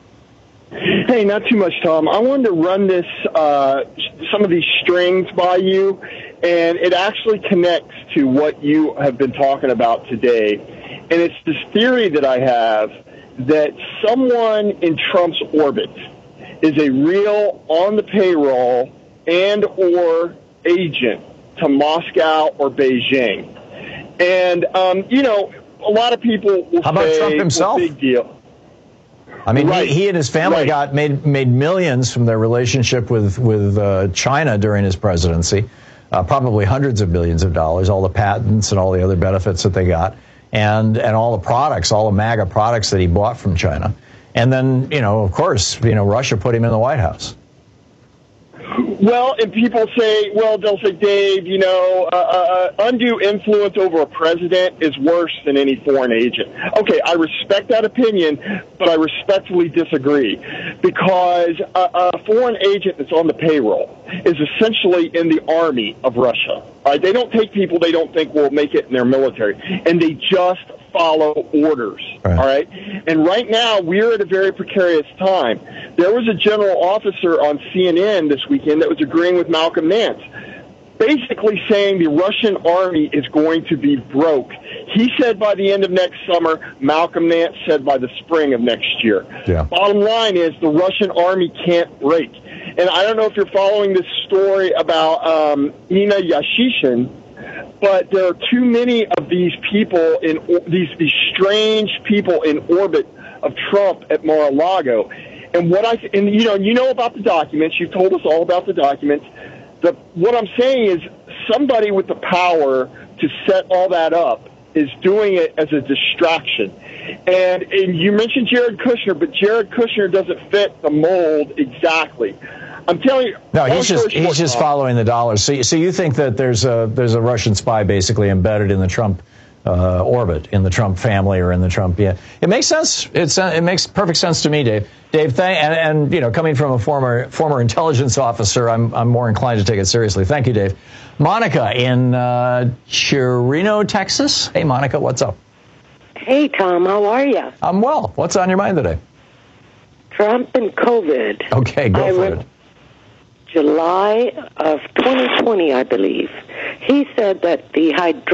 Speaker 9: Hey, not too much, Tom. I wanted to run this, uh, some of these strings by you, and it actually connects to what you have been talking about today. And it's this theory that I have that someone in Trump's orbit is a real on the payroll and or agent to Moscow or Beijing. And, um, you know, a lot of people will
Speaker 20: How about
Speaker 9: say,
Speaker 20: Trump himself?
Speaker 9: Well, big deal.
Speaker 20: I mean,
Speaker 9: right.
Speaker 20: he, he and his family
Speaker 9: right.
Speaker 20: got made made millions from their relationship with with uh, China during his presidency, uh, probably hundreds of millions of dollars, all the patents and all the other benefits that they got, and and all the products, all the MAGA products that he bought from China, and then you know, of course, you know, Russia put him in the White House.
Speaker 9: Well, and people say, well, they'll say, Dave, you know, uh, uh, undue influence over a president is worse than any foreign agent. Okay, I respect that opinion, but I respectfully disagree because a, a foreign agent that's on the payroll is essentially in the army of Russia. All right? They don't take people they don't think will make it in their military, and they just follow orders, right. all right? And right now, we're at a very precarious time. There was a general officer on C N N this weekend that was agreeing with Malcolm Nance, basically saying the Russian army is going to be broke. He said by the end of next summer, Malcolm Nance said by the spring of next year.
Speaker 20: Yeah.
Speaker 9: Bottom line is the Russian army can't break. And I don't know if you're following this story about um, Ina Yashishin, but there are too many of these people in these these strange people in orbit of Trump at Mar-a-Lago. And what I and you know you know about the documents. You've told us all about the documents. The what I'm saying is somebody with the power to set all that up is doing it as a distraction. And, and you mentioned Jared Kushner, but Jared Kushner doesn't fit the mold exactly. I'm telling you.
Speaker 20: No, he's just he's just following the dollars. So, so you think that there's a there's a Russian spy basically embedded in the Trump uh, orbit, in the Trump family, or in the Trump? Yeah, it makes sense. It's uh, it makes perfect sense to me, Dave. Dave, thank, and, and you know, coming from a former former intelligence officer, I'm I'm more inclined to take it seriously. Thank you, Dave. Monica in uh, Chirino, Texas. Hey, Monica, what's up?
Speaker 1: Hey, Tom, how are you?
Speaker 20: I'm well. What's on your mind today?
Speaker 1: Trump and COVID.
Speaker 20: Okay, go
Speaker 1: I
Speaker 20: for
Speaker 1: re-
Speaker 20: it.
Speaker 1: July of twenty twenty, I believe. He said that the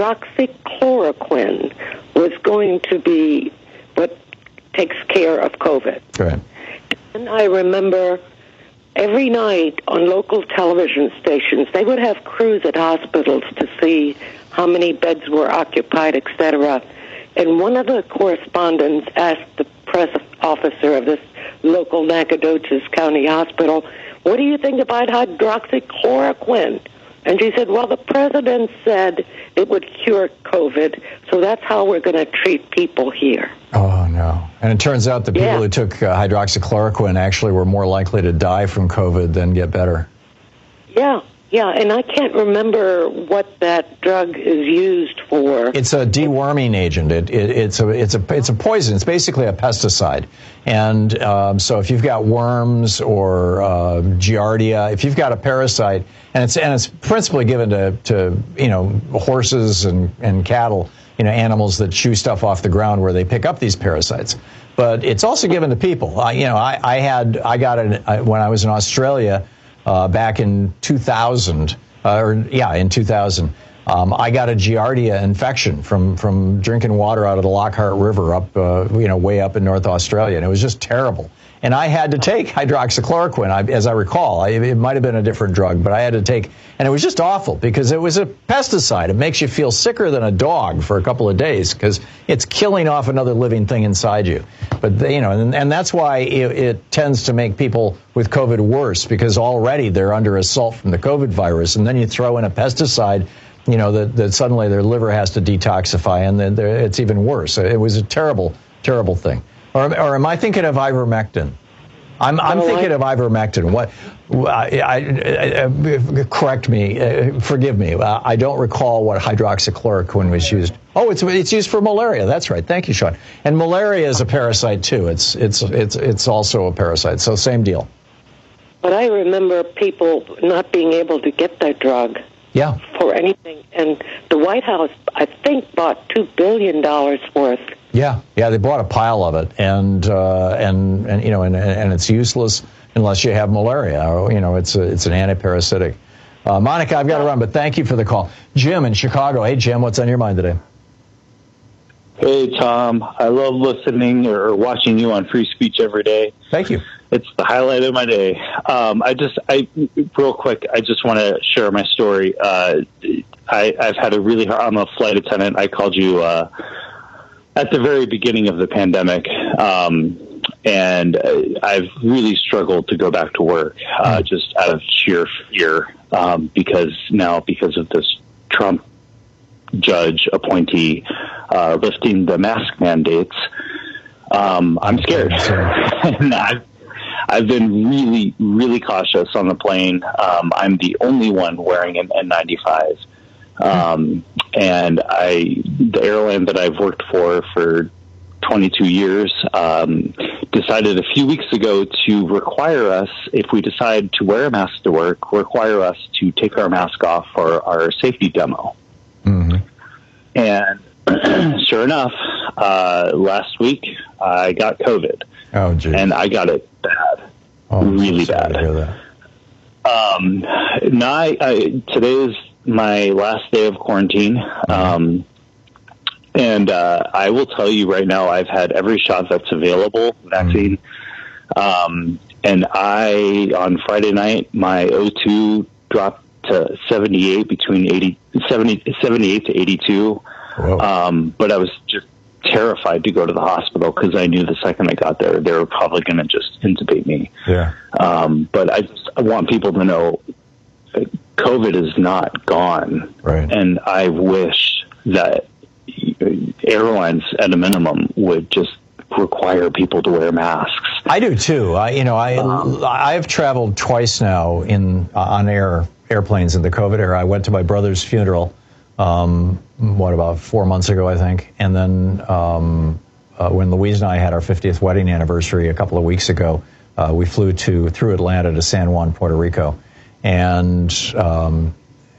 Speaker 1: hydroxychloroquine was going to be what takes care of COVID.
Speaker 20: Right.
Speaker 1: And I remember every night on local television stations, they would have crews at hospitals to see how many beds were occupied, et cetera. And one of the correspondents asked the press officer of this local Nacogdoches County Hospital, what do you think about hydroxychloroquine? And she said, well, the president said it would cure COVID, so that's how we're going to treat people here.
Speaker 20: Oh, no. And it turns out the people
Speaker 1: Yeah.
Speaker 20: who took uh, hydroxychloroquine actually were more likely to die from COVID than get better.
Speaker 1: Yeah, yeah, and I can't remember what that drug is used for.
Speaker 20: It's a deworming agent. It, it, it's a it's a it's a poison. It's basically a pesticide. And um, so if you've got worms or uh, giardia, if you've got a parasite, and it's and it's principally given to, to you know horses and, and cattle, you know animals that chew stuff off the ground where they pick up these parasites. But it's also given to people. I, you know, I, I had I got it I, when I was in Australia. Uh, back in two thousand, uh, or yeah, in two thousand, um, I got a Giardia infection from from drinking water out of the Lockhart River up, uh, you know, way up in North Australia, and it was just terrible. And I had to take hydroxychloroquine, I, as I recall. I, it might have been a different drug, but I had to take, and it was just awful because it was a pesticide. It makes you feel sicker than a dog for a couple of days because it's killing off another living thing inside you. But, they, you know, and, and that's why it, it tends to make people with COVID worse because already they're under assault from the COVID virus. And then you throw in a pesticide, you know, that, that suddenly their liver has to detoxify, and then it's even worse. It was a terrible, terrible thing. Or, or am I thinking of ivermectin? I'm, I'm
Speaker 1: Oh,
Speaker 20: thinking
Speaker 1: I-
Speaker 20: of ivermectin. What? I, I, I, I, correct me. Uh, forgive me. Uh, I don't recall what hydroxychloroquine was used. Oh, it's it's used for malaria. That's right. Thank you, Sean. And malaria is a parasite too. It's it's it's it's also a parasite. So same deal.
Speaker 1: But I remember people not being able to get that drug
Speaker 20: Yeah.
Speaker 1: for anything. And the White House, I think, bought two billion dollars worth.
Speaker 20: Yeah, yeah, they bought a pile of it, and uh, and and you know, and and it's useless unless you have malaria. Or, you know, it's a, it's an antiparasitic. Uh, Monica, I've got to run, but thank you for the call. Jim in Chicago. Hey, Jim, what's on your mind today?
Speaker 11: Hey, Tom. I love listening or watching you on Free Speech every day.
Speaker 20: Thank you.
Speaker 11: It's the highlight of my day. Um, I just, I real quick, I just want to share my story. Uh, I, I've had a really hard, I'm a flight attendant. I called you uh, at the very beginning of the pandemic. Um, and uh, I've really struggled to go back to work uh, just out of sheer fear um, because now, because of this Trump judge appointee uh, lifting the mask mandates, um, I'm scared. and I've, I've been really, really cautious on the plane. Um, I'm the only one wearing an N ninety-five. Um, and I, the airline that I've worked for for twenty-two years, um, decided a few weeks ago to require us, if we decide to wear a mask to work, require us to take our mask off for our safety demo.
Speaker 20: Mm-hmm.
Speaker 11: And sure enough, uh, last week I got COVID.
Speaker 20: Oh, geez.
Speaker 11: And I got it bad,
Speaker 20: oh,
Speaker 11: really
Speaker 20: sorry
Speaker 11: bad.
Speaker 20: to hear that.
Speaker 11: Um, now I, I, today is my last day of quarantine.
Speaker 20: Mm-hmm.
Speaker 11: Um, and uh, I will tell you right now, I've had every shot that's available, vaccine.
Speaker 20: Mm-hmm.
Speaker 11: Um, and I, on Friday night, my O two dropped to seventy-eight, between eighty, seventy, seventy-eight to eighty-two. Um, but I was just terrified to go to the hospital because I knew the second I got there, they were probably going to just intubate me.
Speaker 20: Yeah.
Speaker 11: Um, but I just I want people to know that COVID is not gone.
Speaker 20: Right.
Speaker 11: And I wish that, you airlines at a minimum would just require people to wear masks.
Speaker 20: I do too. I, you know, I
Speaker 11: Um,
Speaker 20: I've traveled twice now in uh, on air airplanes in the COVID era. I went to my brother's funeral, um, what about four months ago, I think, and then um, uh, when Louise and I had our fiftieth wedding anniversary a couple of weeks ago, uh, we flew to through Atlanta to San Juan, Puerto Rico, and um,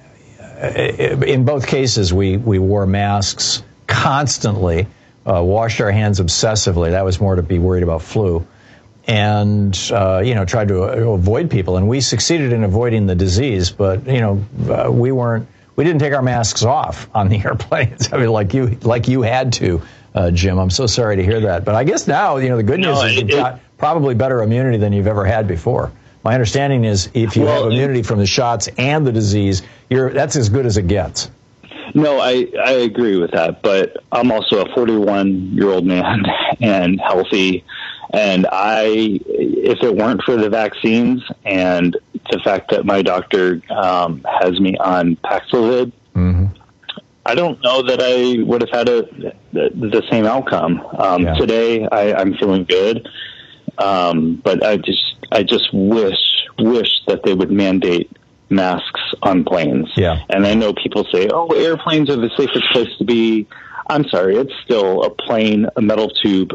Speaker 20: in both cases we we wore masks constantly. Uh, washed our hands obsessively. That was more to be worried about flu. And, uh, you know, tried to uh, avoid people. And we succeeded in avoiding the disease, but, you know, uh, we weren't, we didn't take our masks off on the airplanes. I mean, like you, like you had to, uh, Jim. I'm so sorry to hear that. But I guess now, you know, the good news
Speaker 11: No,
Speaker 20: is
Speaker 11: it,
Speaker 20: you've got probably better immunity than you've ever had before. My understanding is if you
Speaker 11: well,
Speaker 20: have immunity from the shots and the disease, you're, that's as good as it gets.
Speaker 11: No, I, I agree with that, but I'm also a forty-one-year-old man and healthy, and I, if it weren't for the vaccines and the fact that my doctor um, has me on Paxlovid,
Speaker 20: mm-hmm.
Speaker 11: I don't know that I would have had a, the, the same outcome. Um,
Speaker 20: Yeah.
Speaker 11: Today, I, I'm feeling good, um, but I just I just wish wish that they would mandate masks on planes.
Speaker 20: Yeah.
Speaker 11: And I know people say, oh, airplanes are the safest place to be. I'm sorry, it's still a plane, a metal tube,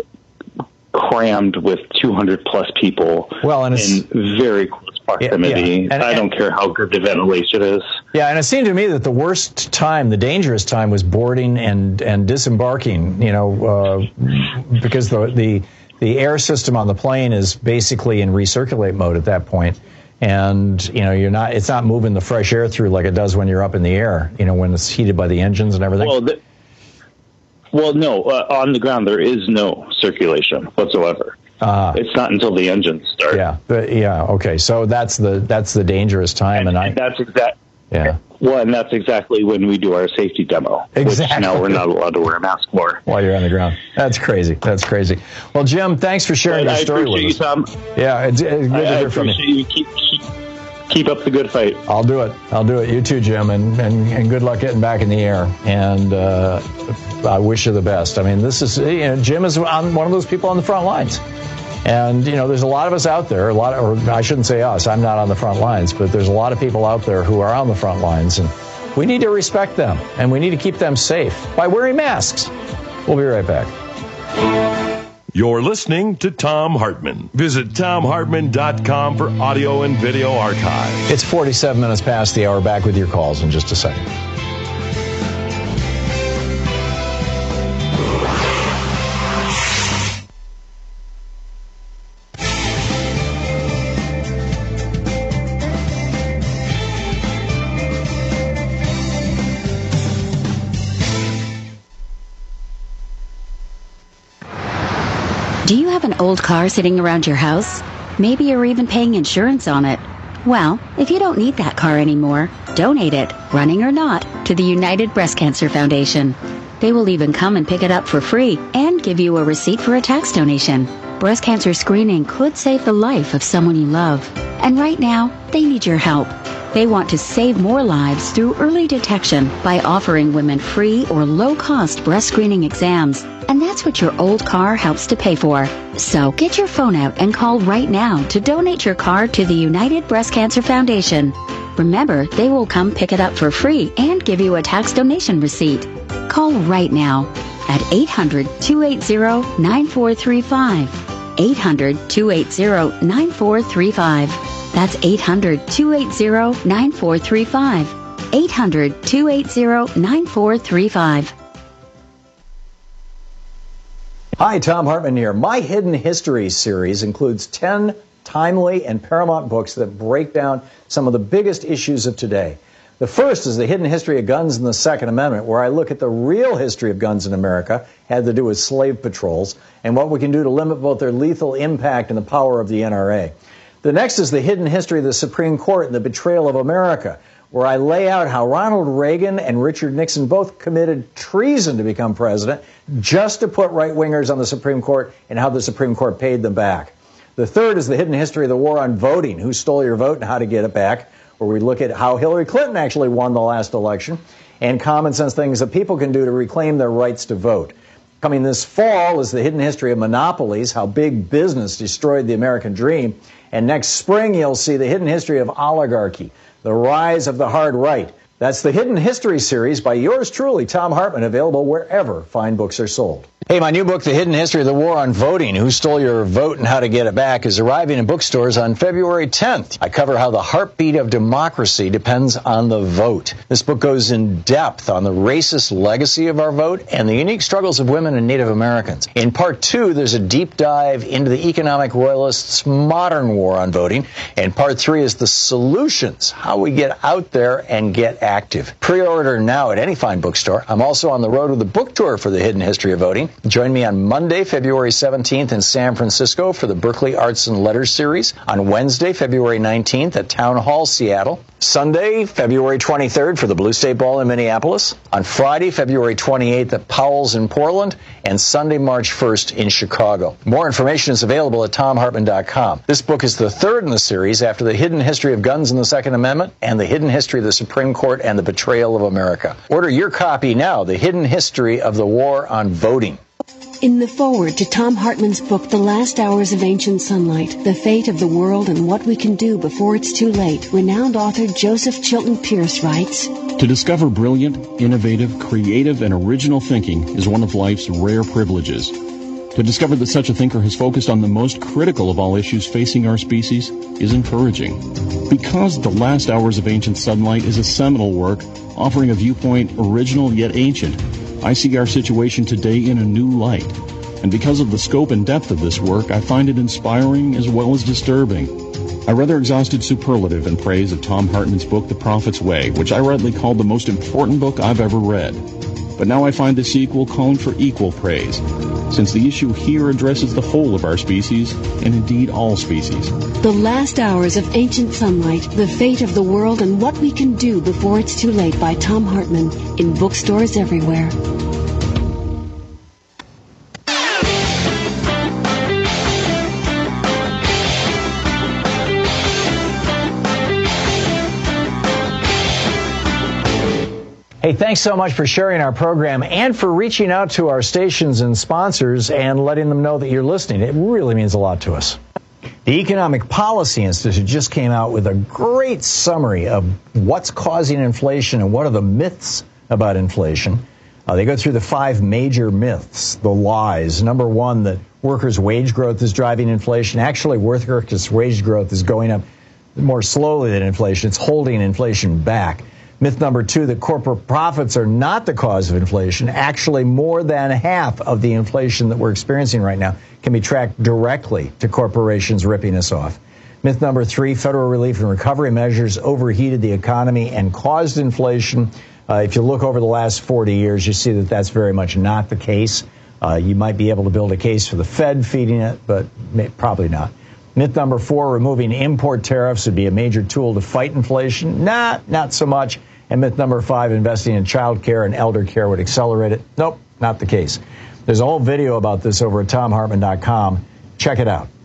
Speaker 11: crammed with two hundred plus people
Speaker 20: well, and it's,
Speaker 11: in very close proximity.
Speaker 20: Yeah, yeah. And,
Speaker 11: I don't care how good the ventilation is.
Speaker 20: Yeah, and it seemed to me that the worst time, the dangerous time, was boarding and, and disembarking, you know, uh, because the, the the air system on the plane is basically in recirculate mode at that point. And, you know, you're not, it's not moving the fresh air through like it does when you're up in the air, you know, when it's heated by the engines and everything.
Speaker 11: Well, the, well no, uh, on the ground there is no circulation whatsoever.
Speaker 20: Uh,
Speaker 11: it's not until the engines start.
Speaker 20: Yeah, but yeah, okay. So that's the that's the dangerous time, and,
Speaker 11: and,
Speaker 20: I
Speaker 11: and that's exact.
Speaker 20: Yeah.
Speaker 11: Well, and that's exactly when we do our safety demo.
Speaker 20: Exactly.
Speaker 11: Which now we're not allowed to wear a mask for.
Speaker 20: While you're on the ground. That's crazy. That's crazy. Well, Jim, thanks for sharing
Speaker 11: But
Speaker 20: your
Speaker 11: I
Speaker 20: story with
Speaker 11: appreciate
Speaker 20: us.
Speaker 11: you, Tom.
Speaker 20: Yeah, it's, it's good
Speaker 11: I,
Speaker 20: to
Speaker 11: I
Speaker 20: hear from you.
Speaker 11: appreciate you. Keep, keep, keep up the good fight.
Speaker 20: I'll do it. I'll do it. You too, Jim, and, and, and good luck getting back in the air. And uh, I wish you the best. I mean, this is, you know, Jim is on one of those people on the front lines. And, you know, there's a lot of us out there, a lot, of, or I shouldn't say us, I'm not on the front lines, but there's a lot of people out there who are on the front lines, and we need to respect them, and we need to keep them safe by wearing masks. We'll be right back.
Speaker 4: You're listening to Thom Hartmann. Visit Thom Hartmann dot com for audio and video archive.
Speaker 20: It's forty-seven minutes past the hour. Back with your calls in just a second.
Speaker 13: Do you have an old car sitting around your house? Maybe you're even paying insurance on it. Well, if you don't need that car anymore, donate it, running or not, to the United Breast Cancer Foundation. They will even come and pick it up for free and give you a receipt for a tax donation. Breast cancer screening could save the life of someone you love. And right now, they need your help. They want to save more lives through early detection by offering women free or low-cost breast screening exams. And that's what your old car helps to pay for. So get your phone out and call right now to donate your car to the United Breast Cancer Foundation. Remember, they will come pick it up for free and give you a tax donation receipt. Call right now at eight hundred, two eight zero, nine four three five. eight hundred, two eight zero, nine four three five. That's eight hundred, two eight zero, nine four three five. eight hundred, two eight zero, nine four three five.
Speaker 20: Hi, Thom Hartmann here. My Hidden History series includes ten timely and paramount books that break down some of the biggest issues of today. The first is The Hidden History of Guns and the Second Amendment, where I look at the real history of guns in America, had to do with slave patrols, and what we can do to limit both their lethal impact and the power of the N R A. The next is The Hidden History of the Supreme Court and the Betrayal of America, where I lay out how Ronald Reagan and Richard Nixon both committed treason to become president just to put right-wingers on the Supreme Court and how the Supreme Court paid them back. The third is The Hidden History of the War on Voting, who stole your vote and how to get it back, where we look at how Hillary Clinton actually won the last election and common sense things that people can do to reclaim their rights to vote. Coming this fall is the hidden history of monopolies, how big business destroyed the American dream. And next spring, you'll see the hidden history of oligarchy, the rise of the hard right. That's the Hidden History series by yours truly, Thom Hartmann, available wherever fine books are sold. Hey, my new book, The Hidden History of the War on Voting, Who Stole Your Vote and How to Get It Back, is arriving in bookstores on February tenth. I cover how the heartbeat of democracy depends on the vote. This book goes in depth on the racist legacy of our vote and the unique struggles of women and Native Americans. In part two, there's a deep dive into the economic royalists' modern war on voting. And part three is the solutions, how we get out there and get active. Pre-order now at any fine bookstore. I'm also on the road with a book tour for The Hidden History of Voting. Join me on Monday, February seventeenth in San Francisco for the Berkeley Arts and Letters series. On Wednesday, February nineteenth at Town Hall, Seattle. Sunday, February twenty-third for the Blue State Ball in Minneapolis. On Friday, February twenty-eighth at Powell's in Portland. And Sunday, March first in Chicago. More information is available at tom hartmann dot com. This book is the third in the series after The Hidden History of Guns and the Second Amendment and The Hidden History of the Supreme Court and the Betrayal of America. Order your copy now, The Hidden History of the War on Voting.
Speaker 5: In the foreword to Thom Hartmann's book, The Last Hours of Ancient Sunlight, The Fate of the World and What We Can Do Before It's Too Late, renowned author Joseph Chilton Pierce writes,
Speaker 6: To discover brilliant, innovative, creative, and original thinking is one of life's rare privileges. To discover that such a thinker has focused on the most critical of all issues facing our species is encouraging. Because The Last Hours of Ancient Sunlight is a seminal work offering a viewpoint original yet ancient, I see our situation today in a new light. And because of the scope and depth of this work, I find it inspiring as well as disturbing. I rather exhausted superlative in praise of Thom Hartmann's book, The Prophet's Way, which I rightly called the most important book I've ever read. But now I find the sequel calling for equal praise, since the issue here addresses the whole of our species, and indeed all species.
Speaker 5: The Last Hours of Ancient Sunlight, The Fate of the World and What We Can Do Before It's Too Late by Thom Hartmann, in bookstores everywhere.
Speaker 20: Hey, thanks so much for sharing our program and for reaching out to our stations and sponsors and letting them know that you're listening. It really means a lot to us. The Economic Policy Institute just came out with a great summary of what's causing inflation and what are the myths about inflation. Uh, they go through the five major myths, the lies. Number one, that workers' wage growth is driving inflation. Actually, workers' wage growth is going up more slowly than inflation. It's holding inflation back. Myth number two, that corporate profits are not the cause of inflation. Actually, more than half of the inflation that we're experiencing right now can be tracked directly to corporations ripping us off. Myth number three, federal relief and recovery measures overheated the economy and caused inflation. Uh, if you look over the last forty years, you see that that's very much not the case. Uh, you might be able to build a case for the Fed feeding it, but may, probably not. Myth number four, removing import tariffs would be a major tool to fight inflation. Nah, not so much. And myth number five, investing in child care and elder care would accelerate it. Nope, not the case. There's a whole video about this over at tom hartmann dot com. Check it out.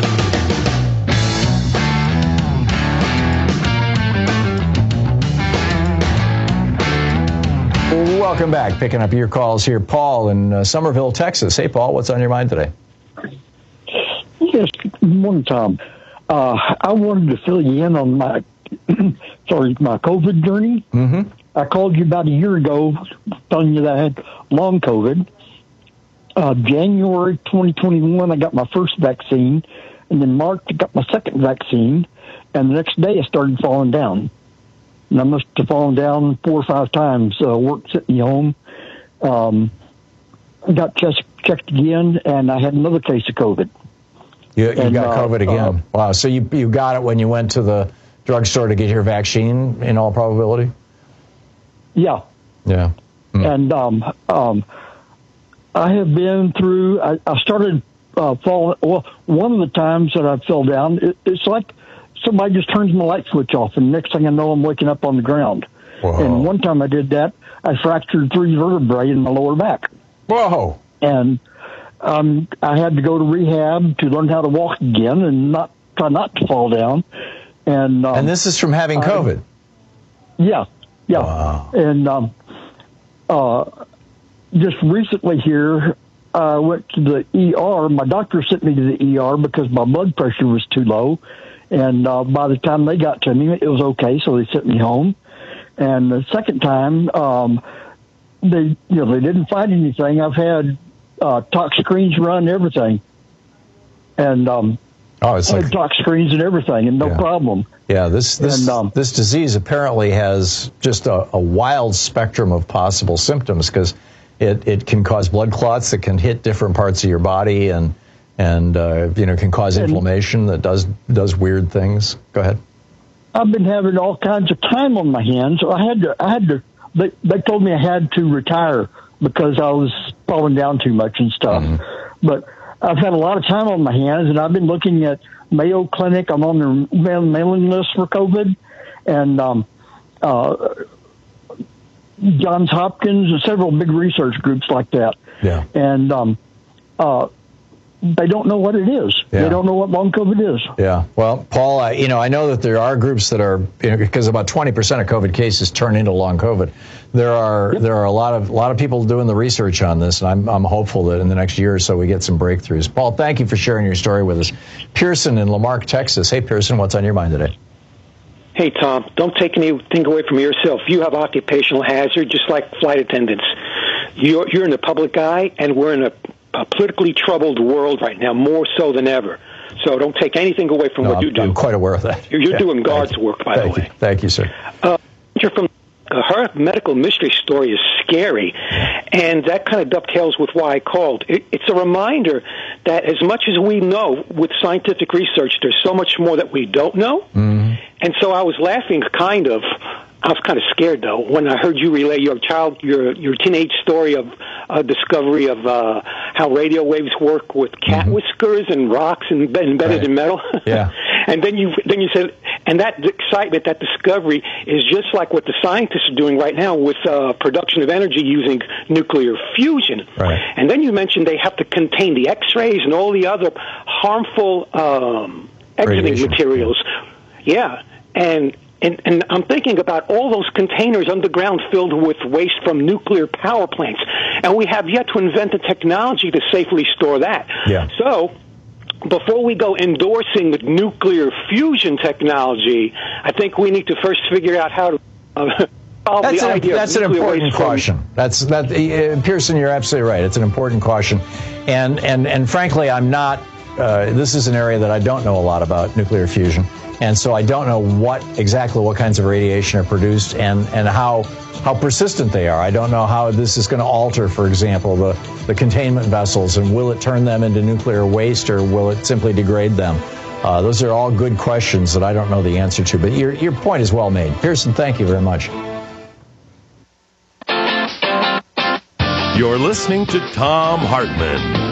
Speaker 20: Welcome back. Picking up your calls here. Paul in uh, Somerville, Texas. Hey, Paul, what's on your mind today?
Speaker 16: Yes, good morning, Tom. Uh, I wanted to fill you in on my sorry, my COVID journey.
Speaker 20: Mm-hmm.
Speaker 16: I called you about a year ago telling you that I had long COVID. Uh, January twenty twenty-one, I got my first vaccine, and in March, I got my second vaccine, and the next day, I started falling down. And I must have fallen down four or five times, uh, work sitting home. Um, got chest checked again, and I had another case of COVID.
Speaker 20: You, you
Speaker 16: and,
Speaker 20: got COVID
Speaker 16: uh,
Speaker 20: again. Uh, wow. So you you got it when you went to the drugstore to get your vaccine, in all probability?
Speaker 16: Yeah.
Speaker 20: Yeah. Mm.
Speaker 16: And um, um, I have been through, I, I started uh, falling, well, one of the times that I fell down, it, it's like somebody just turns my light switch off, and next thing I know, I'm waking up on the ground.
Speaker 20: Whoa.
Speaker 16: And one time I did that, I fractured three vertebrae in my lower back.
Speaker 20: Whoa.
Speaker 16: And um, I had to go to rehab to learn how to walk again and not try not to fall down. And um,
Speaker 20: and this is from having COVID.
Speaker 16: Uh, yeah, yeah.
Speaker 20: Wow.
Speaker 16: And um, uh, just recently here, I went to the E R. My doctor sent me to the E R because my blood pressure was too low. And uh, by the time they got to me, it was okay, so they sent me home. And the second time, um, they you know they didn't find anything. I've had uh, tox screens run, everything, and um,
Speaker 20: oh, it's
Speaker 16: I
Speaker 20: like
Speaker 16: had tox screens and everything, and no
Speaker 20: Yeah.
Speaker 16: problem.
Speaker 20: Yeah, this this
Speaker 16: And, um,
Speaker 20: this disease apparently has just a, a wild spectrum of possible symptoms because it, it can cause blood clots that can hit different parts of your body and and uh, you know can cause inflammation that does does weird things. Go ahead.
Speaker 16: I've been having all kinds of time on my hands. I had to. I had to. They, they told me I had to retire because I was falling down too much and stuff.
Speaker 20: Mm-hmm.
Speaker 16: But I've had a lot of time on my hands, and I've been looking at Mayo Clinic. I'm on their mail- mailing list for COVID, and um, uh, Johns Hopkins and several big research groups like that.
Speaker 20: Yeah.
Speaker 16: And um, uh, they don't know what it is.
Speaker 20: Yeah.
Speaker 16: They don't know what long COVID is.
Speaker 20: Yeah. Well, Paul, I, you know, I know that there are groups that are, you know, because about twenty percent of COVID cases turn into long COVID. There are yep. there are a lot of a lot of people doing the research on this, and I'm I'm hopeful that in the next year or so we get some breakthroughs. Paul, thank you for sharing your story with us. Pearson in Lamarck, Texas. Hey, Pearson, what's on your mind today?
Speaker 3: Hey, Tom, don't take anything away from yourself. You have occupational hazard, just like flight attendants. You're, you're in the public eye, and we're in a, a politically troubled world right now, more so than ever. So don't take anything away from
Speaker 20: no,
Speaker 3: what
Speaker 20: I'm,
Speaker 3: you do.
Speaker 20: I'm quite aware of that.
Speaker 3: You're, you're
Speaker 20: yeah,
Speaker 3: doing God's work, by
Speaker 20: thank
Speaker 3: the way.
Speaker 20: You. Thank you, sir.
Speaker 3: Uh, you're from uh, her medical mystery story is scary, and that kind of dovetails with why I called. It, it's a reminder that as much as we know with scientific research, there's so much more that we don't know.
Speaker 20: Mm-hmm.
Speaker 3: And so I was laughing, kind of. I was kind of scared, though, when I heard you relay your child, your your teenage story of uh, discovery of uh, how radio waves work with cat mm-hmm. whiskers and rocks and embedded right. in metal.
Speaker 20: Yeah.
Speaker 3: And then you then you said, and that excitement, that discovery, is just like what the scientists are doing right now with uh, production of energy using nuclear fusion.
Speaker 20: Right.
Speaker 3: And then you mentioned they have to contain the X-rays and all the other harmful um, exiting
Speaker 20: Radiation.
Speaker 3: materials. Yeah, and. And, and I'm thinking about all those containers underground filled with waste from nuclear power plants. And we have yet to invent the technology to safely store that.
Speaker 20: Yeah.
Speaker 3: So before we go endorsing the nuclear fusion technology, I think we need to first figure out how to uh, solve
Speaker 20: that's
Speaker 3: the
Speaker 20: an,
Speaker 3: idea
Speaker 20: that's
Speaker 3: of
Speaker 20: an
Speaker 3: nuclear
Speaker 20: important
Speaker 3: waste from-
Speaker 20: caution. That's that, uh, Pearson, you're absolutely right. It's an important caution. And, and, and frankly, I'm not, uh, this is an area that I don't know a lot about, nuclear fusion. And so I don't know what exactly what kinds of radiation are produced and, and how how persistent they are. I don't know how this is going to alter, for example, the, the containment vessels, and will it turn them into nuclear waste or will it simply degrade them? Uh, those are all good questions that I don't know the answer to. But your your point is well made. Pearson, thank you very much.
Speaker 4: You're listening to Tom Hartman.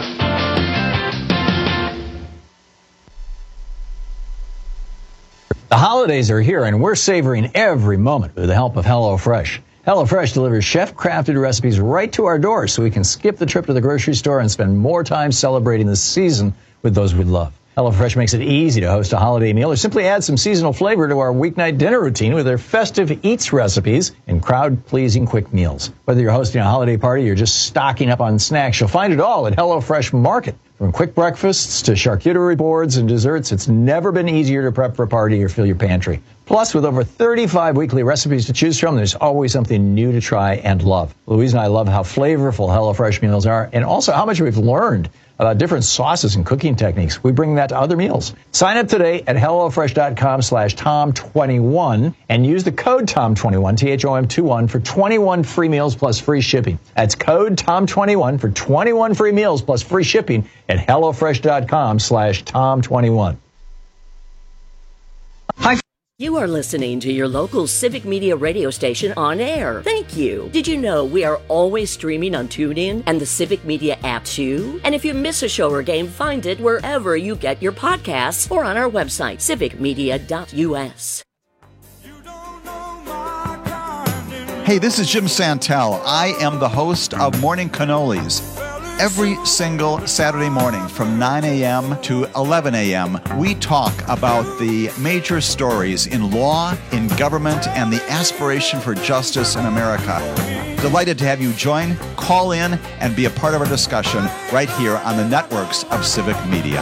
Speaker 20: The holidays are here, and we're savoring every moment with the help of HelloFresh. HelloFresh delivers chef-crafted recipes right to our doors so we can skip the trip to the grocery store and spend more time celebrating the season with those we love. HelloFresh makes it easy to host a holiday meal or simply add some seasonal flavor to our weeknight dinner routine with their festive eats recipes and crowd-pleasing quick meals. Whether you're hosting a holiday party or just stocking up on snacks, you'll find it all at HelloFresh Market. From quick breakfasts to charcuterie boards and desserts, it's never been easier to prep for a party or fill your pantry. Plus, with over thirty-five weekly recipes to choose from, there's always something new to try and love. Louise and I love how flavorful HelloFresh meals are and also how much we've learned about different sauces and cooking techniques. We bring that to other meals. Sign up today at HelloFresh.com slash Tom21 and use the code Tom twenty-one, T H O M twenty-one, for twenty-one free meals plus free shipping. That's code Tom twenty-one for twenty-one free meals plus free shipping at HelloFresh.com slash Tom twenty-one. Hi.
Speaker 12: You are listening to your local Civic Media radio station on air. Thank you. Did you know we are always streaming on TuneIn and the Civic Media app too? And if you miss a show or game, find it wherever you get your podcasts or on our website, civic media dot U S.
Speaker 7: Hey, this is Jim Santel. I am the host of Morning Cannolis. Every single Saturday morning from nine a.m. to eleven a.m., we talk about the major stories in law, in government, and the aspiration for justice in America. Delighted to have you join, call in, and be a part of our discussion right here on the networks of Civic Media.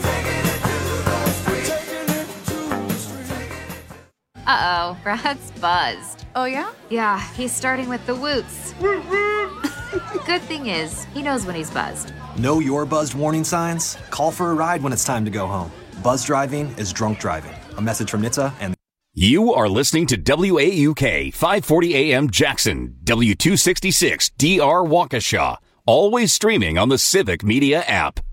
Speaker 8: Uh-oh, Brad's buzzed.
Speaker 10: Oh, yeah?
Speaker 8: Yeah, he's starting with the woots. Good thing is, he knows when he's buzzed.
Speaker 17: Know your buzzed warning signs? Call for a ride when it's time to go home. Buzz driving is drunk driving. A message from N H T S A and...
Speaker 18: You are listening to W A U K five forty A M Jackson, W two sixty-six D R Waukesha. Always streaming on the Civic Media app.